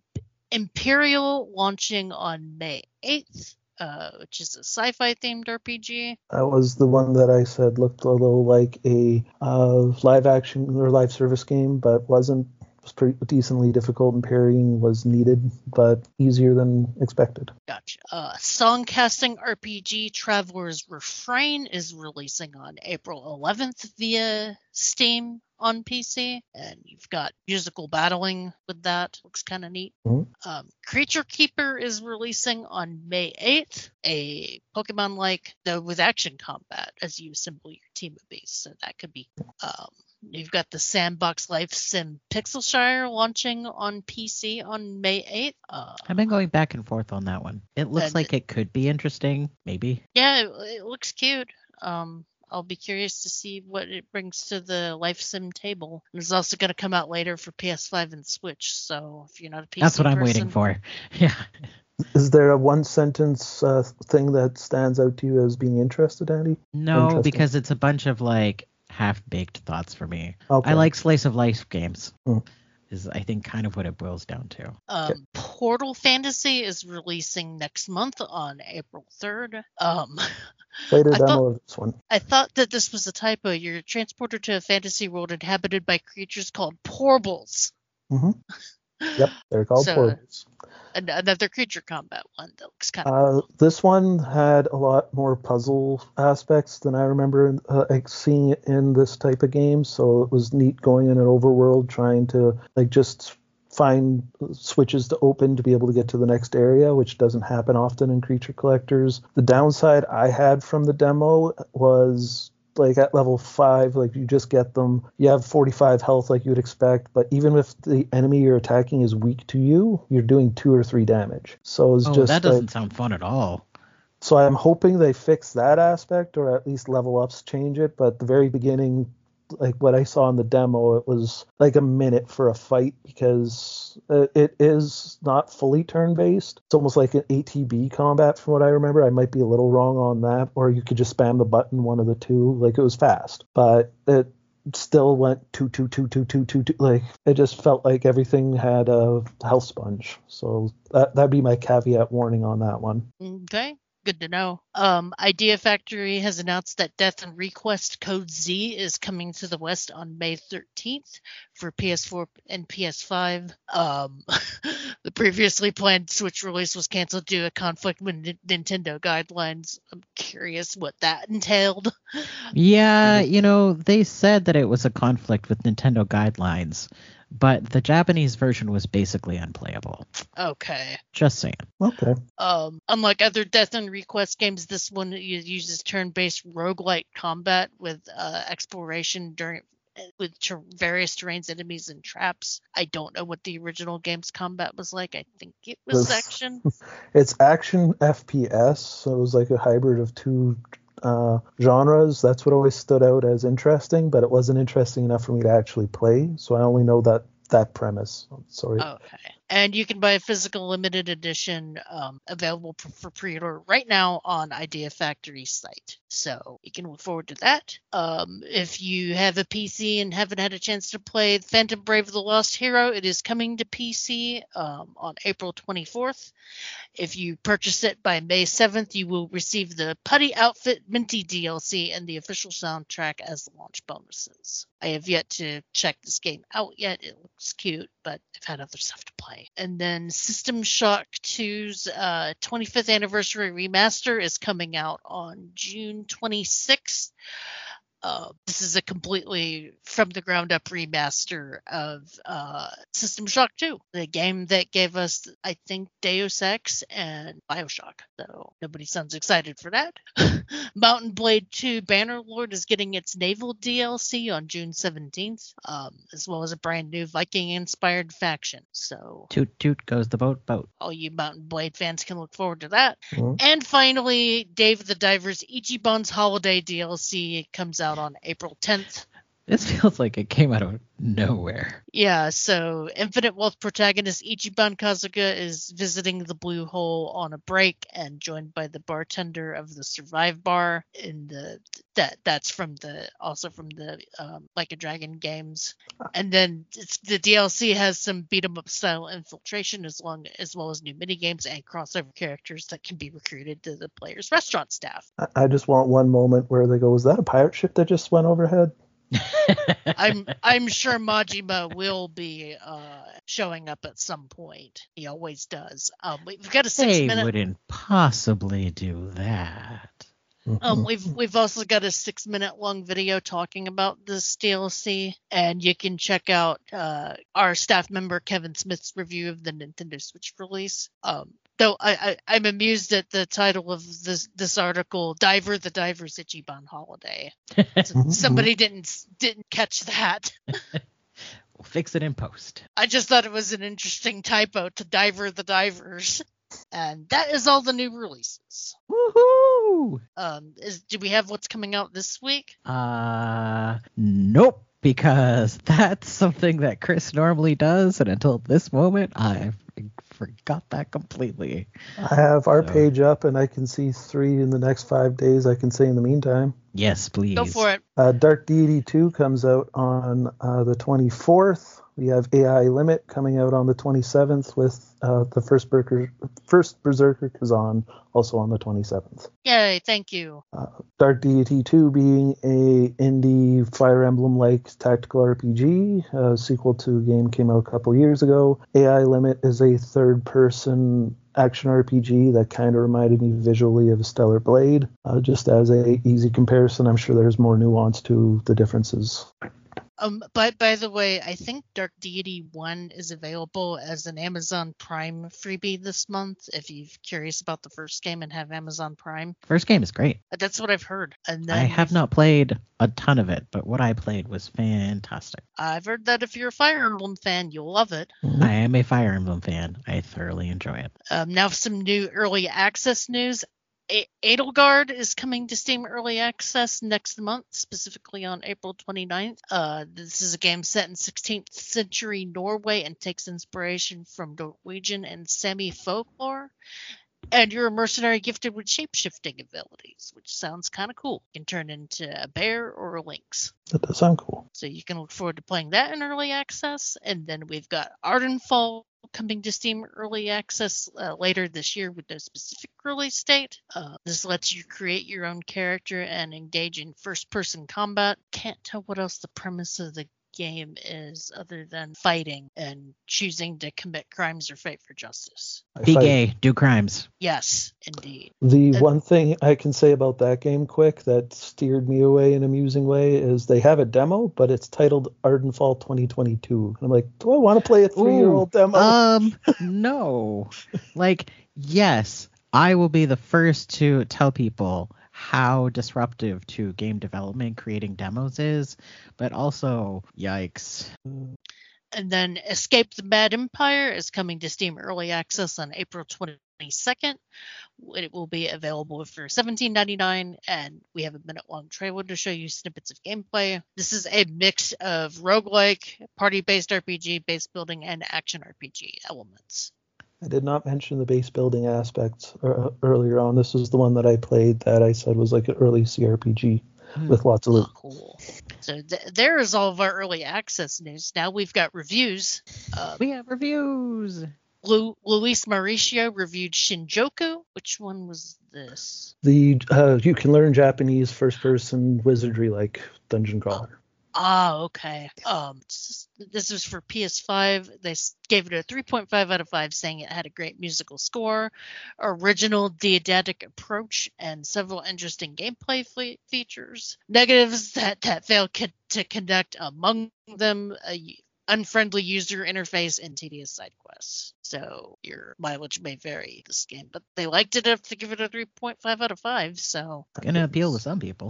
Imperial launching on May 8th. Which is a sci-fi themed RPG. That was the one that I said looked a little like a live action or live service game, but wasn't. Was pretty decently difficult, and parrying was needed, but easier than expected. Gotcha. Songcasting RPG Traveler's Refrain is releasing on April 11th via Steam on PC, and you've got musical battling with that. Looks kind of neat. Mm-hmm. Creature Keeper is releasing on May 8th, a Pokemon-like, though with action combat as you assemble your team of beasts, so that could be You've got the Sandbox Life Sim Pixelshire launching on PC on May 8th. I've been going back and forth on that one. It looks like it could be interesting, maybe. Yeah, it looks cute. I'll be curious to see what it brings to the Life Sim table. And it's also going to come out later for PS5 and Switch, so if you're not a PC That's what person, I'm waiting for. Yeah. Is there a one-sentence thing that stands out to you as being interested, Andy? No, because it's a bunch of like half-baked thoughts for me. Okay. I like slice of life games. Is I think kind of what it boils down to. Portal Fantasy is releasing next month on April 3rd. Played a demo of this one. I thought that this was a typo. You're transported to a fantasy world inhabited by creatures called porbles. Mm-hmm. Yep, they're called portals. Another creature combat one that looks kind of cool. This one had a lot more puzzle aspects than I remember seeing it in this type of game, so it was neat going in an overworld trying to just find switches to open to be able to get to the next area, which doesn't happen often in Creature Collectors. The downside I had from the demo was at level 5, you just get them. You have 45 health like you would expect, but even if the enemy you're attacking is weak to you, you're doing 2 or 3 damage. So it's that doesn't sound fun at all. So I'm hoping they fix that aspect, or at least level ups change it. But at the very beginning, what I saw in the demo, it was like a minute for a fight because it is not fully turn-based. It's almost like an ATB combat from what I remember. I might be a little wrong on that, or you could just spam the button, one of the two. It was fast, but it still went 2, 2, 2, 2, 2, 2, 2. It just felt like everything had a health sponge. So that'd be my caveat warning on that one. Okay. Good to know. Idea Factory has announced that Death and Request Code Z is coming to the West on May 13th for PS4 and PS5. The previously planned Switch release was canceled due to a conflict with Nintendo guidelines. I'm curious what that entailed. Yeah, they said that it was a conflict with Nintendo guidelines, but the Japanese version was basically unplayable. Okay. Just saying. Okay. Unlike other Death and Request games, this one uses turn-based roguelike combat with exploration with various terrains, enemies, and traps. I don't know what the original game's combat was like. I think it was action. It's action FPS, so it was like a hybrid of two genres. That's what always stood out as interesting, but it wasn't interesting enough for me to actually play, so I only know that premise. Sorry. Okay. And you can buy a physical limited edition available for pre-order right now on Idea Factory's site. So you can look forward to that. If you have a PC and haven't had a chance to play Phantom Brave: The Lost Hero, it is coming to PC on April 24th. If you purchase it by May 7th, you will receive the Putty Outfit Minty DLC and the official soundtrack as launch bonuses. I have yet to check this game out yet. It looks cute, but I've had other stuff to play. And then System Shock 2's 25th anniversary remaster is coming out on June 26th. This is a completely from the ground up remaster of System Shock 2, the game that gave us, I think, Deus Ex and Bioshock. So nobody sounds excited for that. Mountain Blade 2 Bannerlord is getting its naval DLC on June 17th, as well as a brand new Viking-inspired faction. So Toot toot goes the boat. all you Mountain Blade fans can look forward to that. Mm-hmm. And finally, Dave the Diver's Ichiban's Holiday DLC comes out on April 10th. This feels like it came out of nowhere. Yeah, so Infinite Wealth protagonist Ichiban Kasuga is visiting the Blue Hole on a break and joined by the bartender of the Survive Bar that's from the Like a Dragon games. And then the DLC has some beat 'em up style infiltration as well as new mini games and crossover characters that can be recruited to the player's restaurant staff. I just want one moment where they go, "Was that a pirate ship that just went overhead?" I'm sure Majima will be showing up at some point. He always does. We've got a 6-minute. They wouldn't possibly do that. We've also got a 6-minute long video talking about this DLC, and you can check out our staff member Kevin Smith's review of the Nintendo Switch release. Though I'm amused at the title of this article, "Diver the Diver's Ichiban Holiday." Somebody didn't catch that. We'll fix it in post. I just thought it was an interesting typo to Diver the Divers. And that is all the new releases. Woohoo! Do we have what's coming out this week? Nope, because that's something that Chris normally does, and until this moment, I forgot that completely. I have our page up, and I can see 3 in the next 5 days. I can say in the meantime. Yes, please. Go for it. Dark Deity 2 comes out on the 24th. We have AI Limit coming out on the 27th with the first Berserker Kazan also on the 27th. Yay, thank you. Dark Deity 2 being a indie Fire Emblem-like tactical RPG, a sequel to a game came out a couple years ago. AI Limit is a third-person action RPG that kind of reminded me visually of Stellar Blade. Just as a easy comparison, I'm sure there's more nuance to the differences. But by the way, I think Dark Deity 1 is available as an Amazon Prime freebie this month. If you're curious about the first game and have Amazon Prime, First game is great. That's what I've heard. And then I have not played a ton of it, but what I played was fantastic. I've heard that if you're a Fire Emblem fan, you'll love it. I am a Fire Emblem fan. I thoroughly enjoy it. Now some new early access news. Edelgard is coming to Steam Early Access next month, specifically on April 29th. This is a game set in 16th century Norway and takes inspiration from Norwegian and Sami folklore. And you're a mercenary gifted with shape-shifting abilities, which sounds kind of cool. You can turn into a bear or a lynx. That does sound cool. So you can look forward to playing that in Early Access. And then we've got Ardenfall coming to Steam Early Access later this year with no specific release date. This lets you create your own character and engage in first-person combat. Can't tell what else the premise of the game is other than fighting and choosing to commit crimes or fight for justice. Be gay, do crimes. Yes, indeed. The one thing I can say about that game quick that steered me away in an amusing way is they have a demo, but it's titled Ardenfall 2022. And I'm like, do I want to play a 3-year-old demo? No. Like, yes, I will be the first to tell people how disruptive to game development creating demos is, but also, yikes. And then Escape the Mad Empire is coming to Steam Early Access on April 22nd. It will be available for $17.99, and we have a minute-long trailer to show you snippets of gameplay. This is a mix of roguelike, party-based RPG, base building, and action RPG elements. I did not mention the base building aspects earlier on. This is the one that I played that I said was like an early CRPG with lots of loot. Cool. So there is all of our early access news. Now we've got reviews. We have reviews. Luis Mauricio reviewed Shinjuku. Which one was this? You can learn Japanese first-person wizardry like dungeon crawler. Okay. This was for PS5. They gave it a 3.5 out of 5, saying it had a great musical score, original didactic approach, and several interesting gameplay features. Negatives that failed to connect, among them a unfriendly user interface and tedious side quests. So your mileage may vary this game, but they liked it enough to give it a 3.5 out of 5. So it's gonna appeal to some people.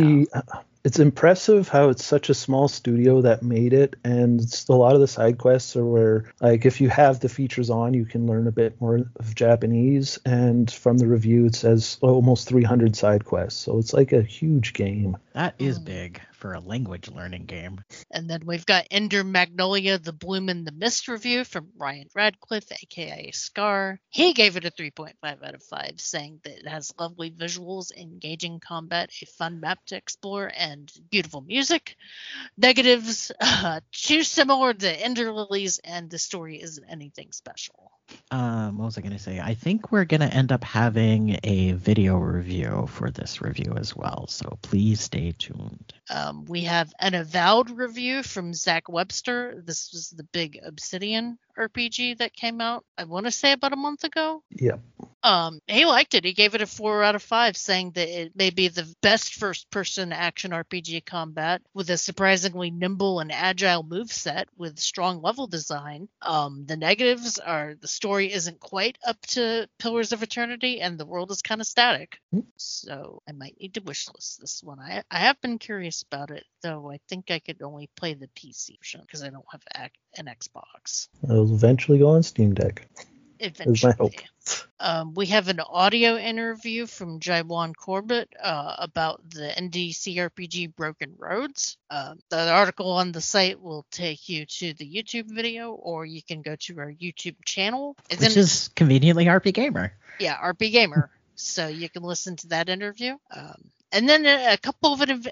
It's impressive how it's such a small studio that made it, and a lot of the side quests are where, like, if you have the features on, you can learn a bit more of Japanese. And from the review, it says almost 300 side quests, so it's like a huge game. That is big for a language learning game. And then we've got Ender Magnolia, The Bloom in the Mist review from Ryan Radcliffe, aka Scar. He gave it a 3.5 out of 5, saying that it has lovely visuals, engaging combat, a fun map to explore, and beautiful music. Negatives, too similar to Ender Lilies, and the story isn't anything special. What was I going to say? I think we're going to end up having a video review for this review as well, so please stay tuned. We have an Avowed review from Zach Webster. This was the big Obsidian RPG that came out, I want to say, about a month ago. Yeah. He liked it. He gave it a 4 out of 5, saying that it may be the best first-person action RPG combat with a surprisingly nimble and agile moveset with strong level design. The negatives are the story isn't quite up to Pillars of Eternity, and the world is kind of static. So I might need to wishlist this one. I have been curious about it, though I think I could only play the PC version because I don't have an Xbox. It'll eventually go on Steam Deck. Eventually. Is my hope. We have an audio interview from Jaiwan Corbett about the indie CRPG Broken Roads. The article on the site will take you to the YouTube video, or you can go to our YouTube channel. Which is conveniently RP Gamer. Yeah, RP Gamer. So you can listen to that interview. And then a couple of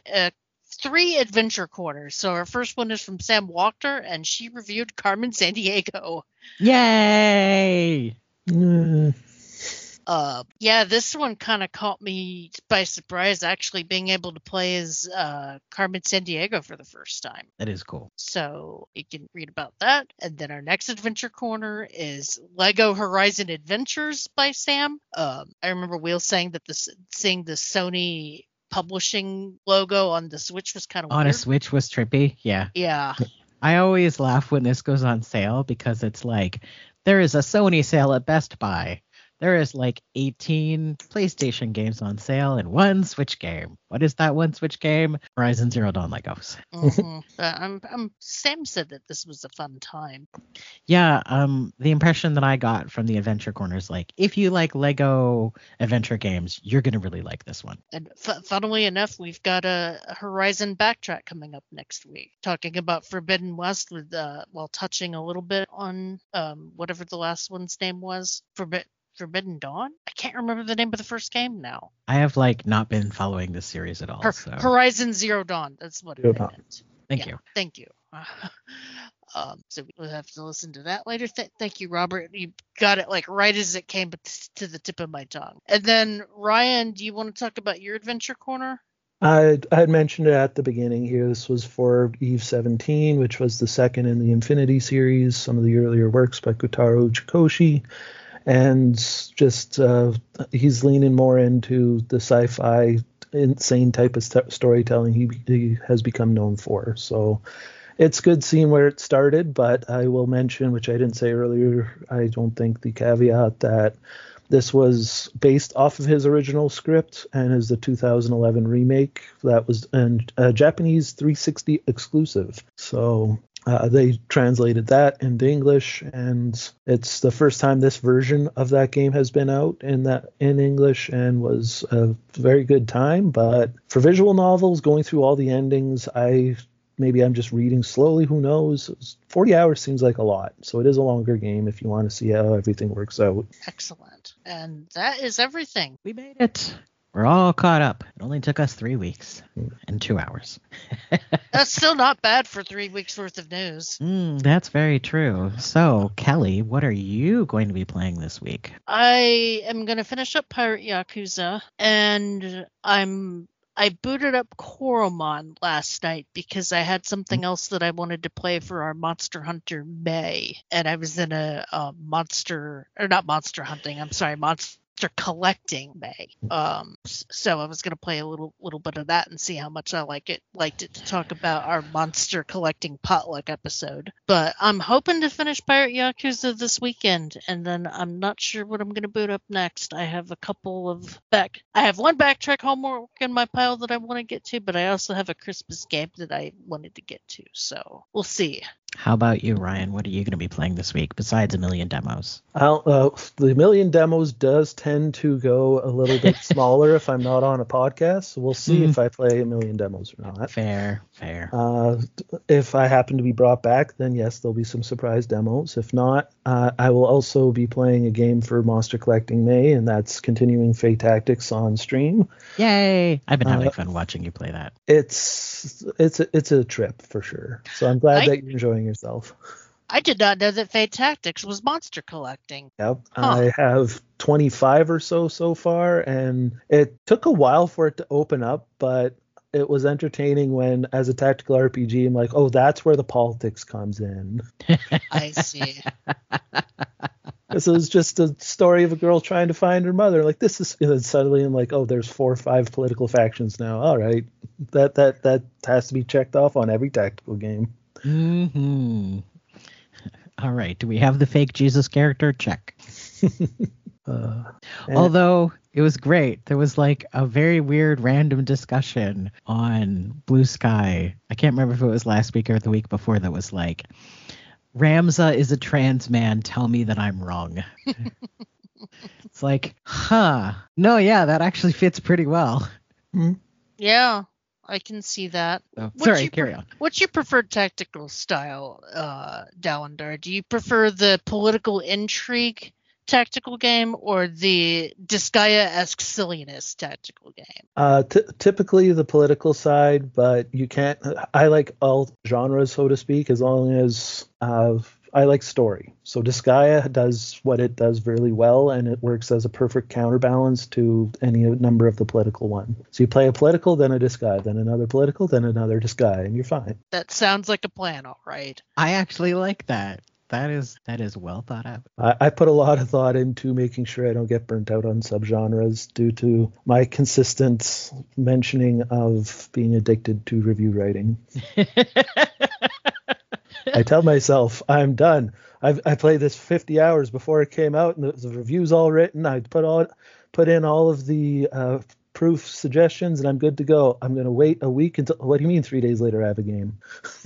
3 adventure corners. So our first one is from Sam Wachter, and she reviewed Carmen Sandiego. Yay! Yeah, this one kind of caught me by surprise, actually being able to play as Carmen Sandiego for the first time. That is cool. So you can read about that. And then our next adventure corner is Lego Horizon Adventures by Sam. I remember Will saying that seeing the Sony publishing logo on the Switch was kind of on weird. A Switch was trippy. Yeah. I always laugh when this goes on sale because it's like there is a Sony sale at Best Buy. There is like 18 PlayStation games on sale and 1 Switch game. What is that 1 Switch game? Horizon Zero Dawn Legos. Sam said that this was a fun time. Yeah, the impression that I got from the Adventure Corner is like, if you like Lego adventure games, you're going to really like this one. And funnily enough, we've got a Horizon backtrack coming up next week, talking about Forbidden West with while touching a little bit on whatever the last one's name was, Forbidden Dawn? I can't remember the name of the first game now. I have not been following this series at all. Horizon Zero Dawn. That's what it meant. Thank you. Thank you. So we'll have to listen to that later. Thank you, Robert. You got it right as it came to the tip of my tongue. And then Ryan, do you want to talk about your adventure corner? I had mentioned it at the beginning here. This was for Eve 17, which was the second in the Infinity series, some of the earlier works by Kotaro Uchikoshi. And just he's leaning more into the sci-fi, insane type of storytelling he has become known for. So it's good seeing where it started, but I will mention, which I didn't say earlier, I don't think the caveat that this was based off of his original script and is the 2011 remake that was a Japanese 360 exclusive. So they translated that into English, and it's the first time this version of that game has been out in English, and was a very good time. But for visual novels, going through all the endings, maybe I'm just reading slowly, who knows? 40 hours seems like a lot. So it is a longer game if you want to see how everything works out. Excellent. And that is everything. We made it. We're all caught up. It only took us 3 weeks and 2 hours. That's still not bad for 3 weeks worth of news. That's very true. So, Kelly, what are you going to be playing this week? I am going to finish up Pirate Yakuza, and I booted up Coromon last night because I had something else that I wanted to play for our Monster Hunter May, and I was in a monster collecting May. So I was going to play a little bit of that and see how much I liked it to talk about our monster collecting potluck episode. But I'm hoping to finish Pirate Yakuza this weekend, and then I'm not sure what I'm going to boot up next. I have one backtrack homework in my pile that I want to get to, but I also have a Christmas game that I wanted to get to. So we'll see. How about you, Ryan? What are you going to be playing this week besides a million demos? The million demos does tend to go a little bit smaller if I'm not on a podcast. So we'll see if I play a million demos or not. Fair. If I happen to be brought back, then yes, there'll be some surprise demos. If not, I will also be playing a game for Monster Collecting May, and that's continuing Fate Tactics on stream. Yay! I've been having fun watching you play that. It's a trip for sure. So I'm glad that you're enjoying yourself. I did not know that Fate Tactics was monster collecting. Yep. I have 25 or so far, and it took a while for it to open up, but it was entertaining when, as a tactical RPG, I'm like, oh, that's where the politics comes in. I see. This is just a story of a girl trying to find her mother. Like, this is, and then suddenly I'm like, oh, there's 4 or 5 political factions now. All right, that has to be checked off on every tactical game. Mm-hmm. All right. Do we have the fake Jesus character? Check. Although it was great. There was like a very weird random discussion on Blue Sky. I can't remember if it was last week or the week before that was like, Ramza is a trans man. Tell me that I'm wrong. It's like, no, yeah, that actually fits pretty well. Yeah, I can see that. Oh, sorry, carry on. What's your preferred tactical style, Dalindar? Do you prefer the political intrigue tactical game or the Disgaea-esque silliness tactical game? Typically the political side, but you can't. I like all genres, so to speak, as long as I like story. So Disgaea does what it does really well, and it works as a perfect counterbalance to any number of the political one. So you play a political, then a Disgaea, then another political, then another Disgaea, and you're fine. That sounds like a plan, all right. I actually like that. That is well thought out. I put a lot of thought into making sure I don't get burnt out on subgenres due to my consistent mentioning of being addicted to review writing. I tell myself, I'm done. I played this 50 hours before it came out, and the review's all written. I put in all of the proof suggestions, and I'm good to go. I'm going to wait a week until. What do you mean 3 days later I have a game?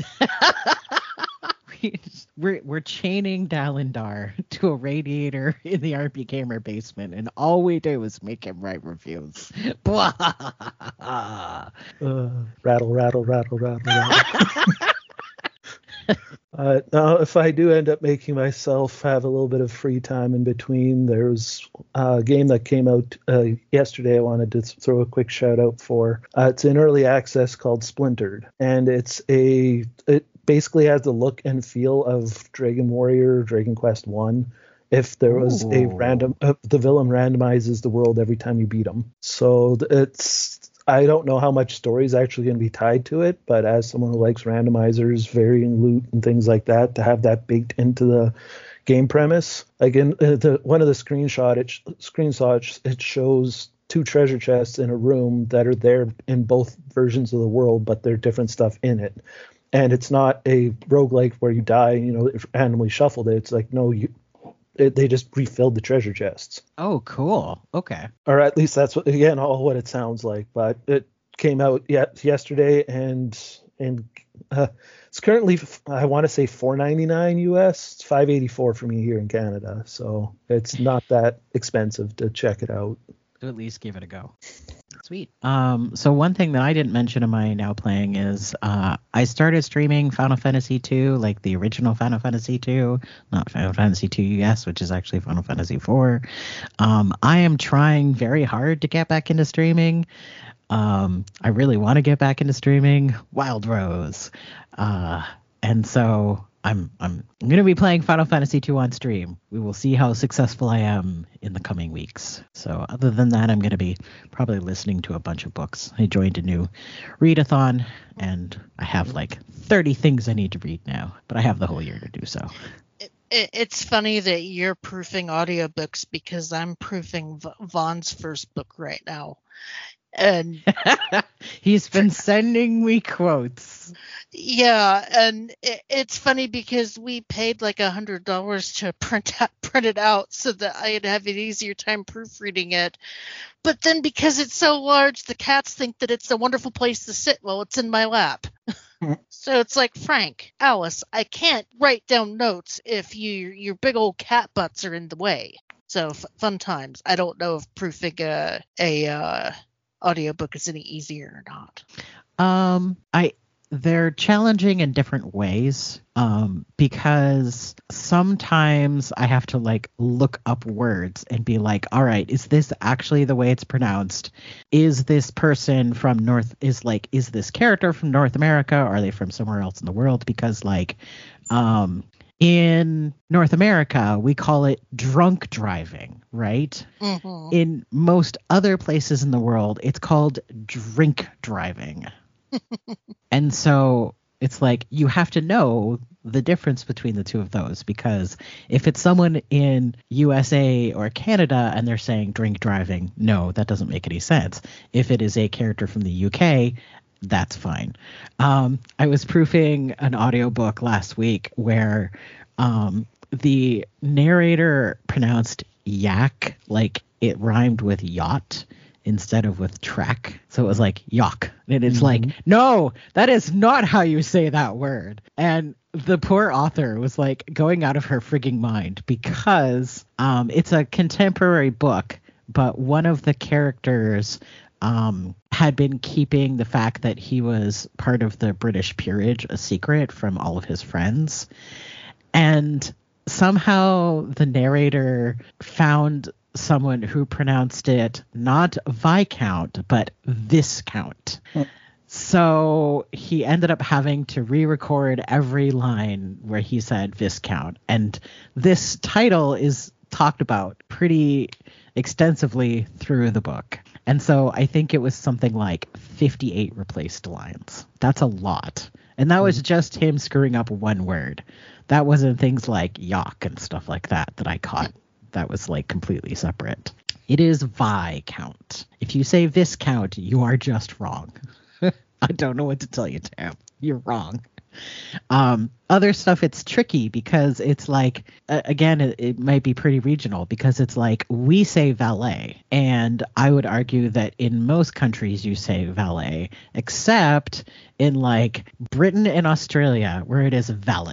We're chaining Dalindar to a radiator in the RP Gamer basement, and all we do is make him write reviews. Rattle, rattle, rattle, rattle, rattle. Now, if I do end up making myself have a little bit of free time in between, there's a game that came out yesterday I wanted to throw a quick shout out for. It's in early access called Splintered, and it basically has the look and feel of Dragon Warrior, Dragon Quest 1. If there was a random, the villain randomizes the world every time you beat him. So I don't know how much story is actually going to be tied to it, but as someone who likes randomizers, varying loot, and things like that, to have that baked into the game premise, like in one of the screenshots, it shows 2 treasure chests in a room that are there in both versions of the world, but they're different stuff in it. And it's not a roguelike where you die, randomly shuffled it. It's like, no, they just refilled the treasure chests. Oh, cool. Okay. Or at least that's what it sounds like. But it came out yesterday, and it's currently, I want to say $4.99 US. It's $5.84 for me here in Canada, so it's not that expensive to check it out. To at least give it a go. Sweet. So one thing that I didn't mention in my now playing is I started streaming Final Fantasy II, like the original Final Fantasy II, not Final Fantasy II US, which is actually Final Fantasy IV. I am trying very hard to get back into streaming. I really want to get back into streaming Wild Rose. And so I'm going to be playing Final Fantasy II on stream. We will see how successful I am in the coming weeks. So other than that, I'm going to be probably listening to a bunch of books. I joined a new readathon, and I have like 30 things I need to read now, but I have the whole year to do so. It's funny that you're proofing audiobooks because I'm proofing Vaughn's first book right now. And he's been sending me quotes. Yeah, and it's funny because we paid like $100 to print it out so that I'd have an easier time proofreading it. But then because it's so large, the cats think that it's a wonderful place to sit while it's in my lap. So it's like, Frank, Alice, I can't write down notes if your big old cat butts are in the way. So fun times. I don't know if proofing a audiobook is any easier or not. They're challenging in different ways, because sometimes I have to like look up words and be like, all right, is this actually the way it's pronounced? Is this person from is this character from North America? Or are they from somewhere else in the world? Because like, in North America, we call it drunk driving, right? Mm-hmm. In most other places in the world, it's called drink driving. And so it's like you have to know the difference between the two of those, because if it's someone in USA or Canada and they're saying drink driving, no, that doesn't make any sense. If it is a character from the UK, that's fine. I was proofing an audiobook last week where the narrator pronounced yak like it rhymed with yacht instead of with track. So it was like yak. And it's like, no, that is not how you say that word. And the poor author was like going out of her frigging mind because it's a contemporary book, but one of the characters had been keeping the fact that he was part of the British peerage a secret from all of his friends. And somehow the narrator found someone who pronounced it not Viscount, but Viscount. So he ended up having to re-record every line where he said Viscount. And this title is talked about pretty extensively through the book. And so I think it was something like 58 replaced lines. That's a lot. And that was just him screwing up one word. That wasn't things like yuck and stuff like that I caught. That was like completely separate. It is Viscount. If you say Viscount, you are just wrong. I don't know what to tell you, Tam. You're wrong. Other stuff, it's tricky because it's like, again, it might be pretty regional because it's like we say valet. And I would argue that in most countries you say valet, except in like Britain and Australia where it is valet.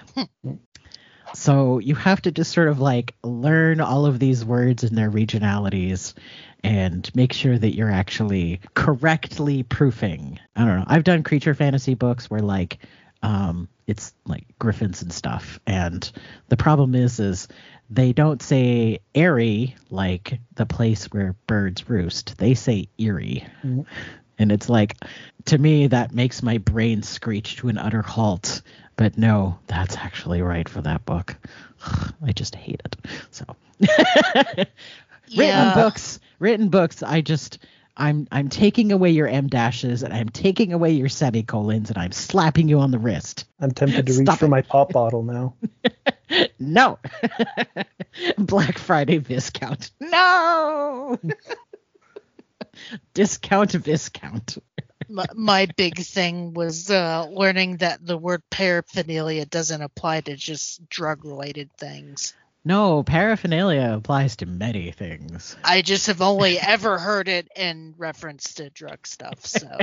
So you have to just sort of like learn all of these words and their regionalities and make sure that you're actually correctly proofing. I don't know. I've done creature fantasy books where like it's like griffins and stuff. And the problem is they don't say airy like the place where birds roost. They say eerie. Mm-hmm. And it's like, to me, that makes my brain screech to an utter halt. But no, that's actually right for that book. I just hate it. So written books, I'm taking away your M dashes and I'm taking away your semicolons and I'm slapping you on the wrist. I'm tempted to reach for my pop bottle now. No. Black Friday viscount. No. Viscount. My big thing was learning that the word paraphernalia doesn't apply to just drug-related things. No, paraphernalia applies to many things. I just have only ever heard it in reference to drug stuff, so.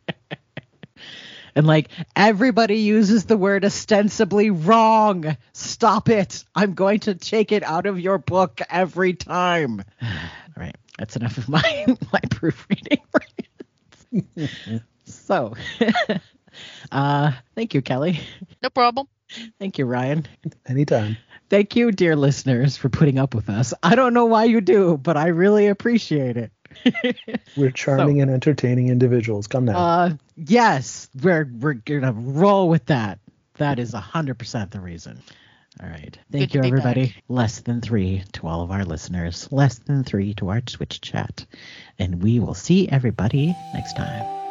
And like everybody uses the word ostensibly wrong. Stop it. I'm going to take it out of your book every time. All right. That's enough of my proofreading. So, thank you, Kelly. No problem. Thank you, Ryan. Anytime. Thank you, dear listeners, for putting up with us. I don't know why you do, but I really appreciate it. We're charming and entertaining individuals. Come now. Yes, we're gonna roll with that. That is 100% the reason. All right. Thank you, everybody. Back. Less than 3 to all of our listeners. Less than 3 to our Twitch chat. And we will see everybody next time.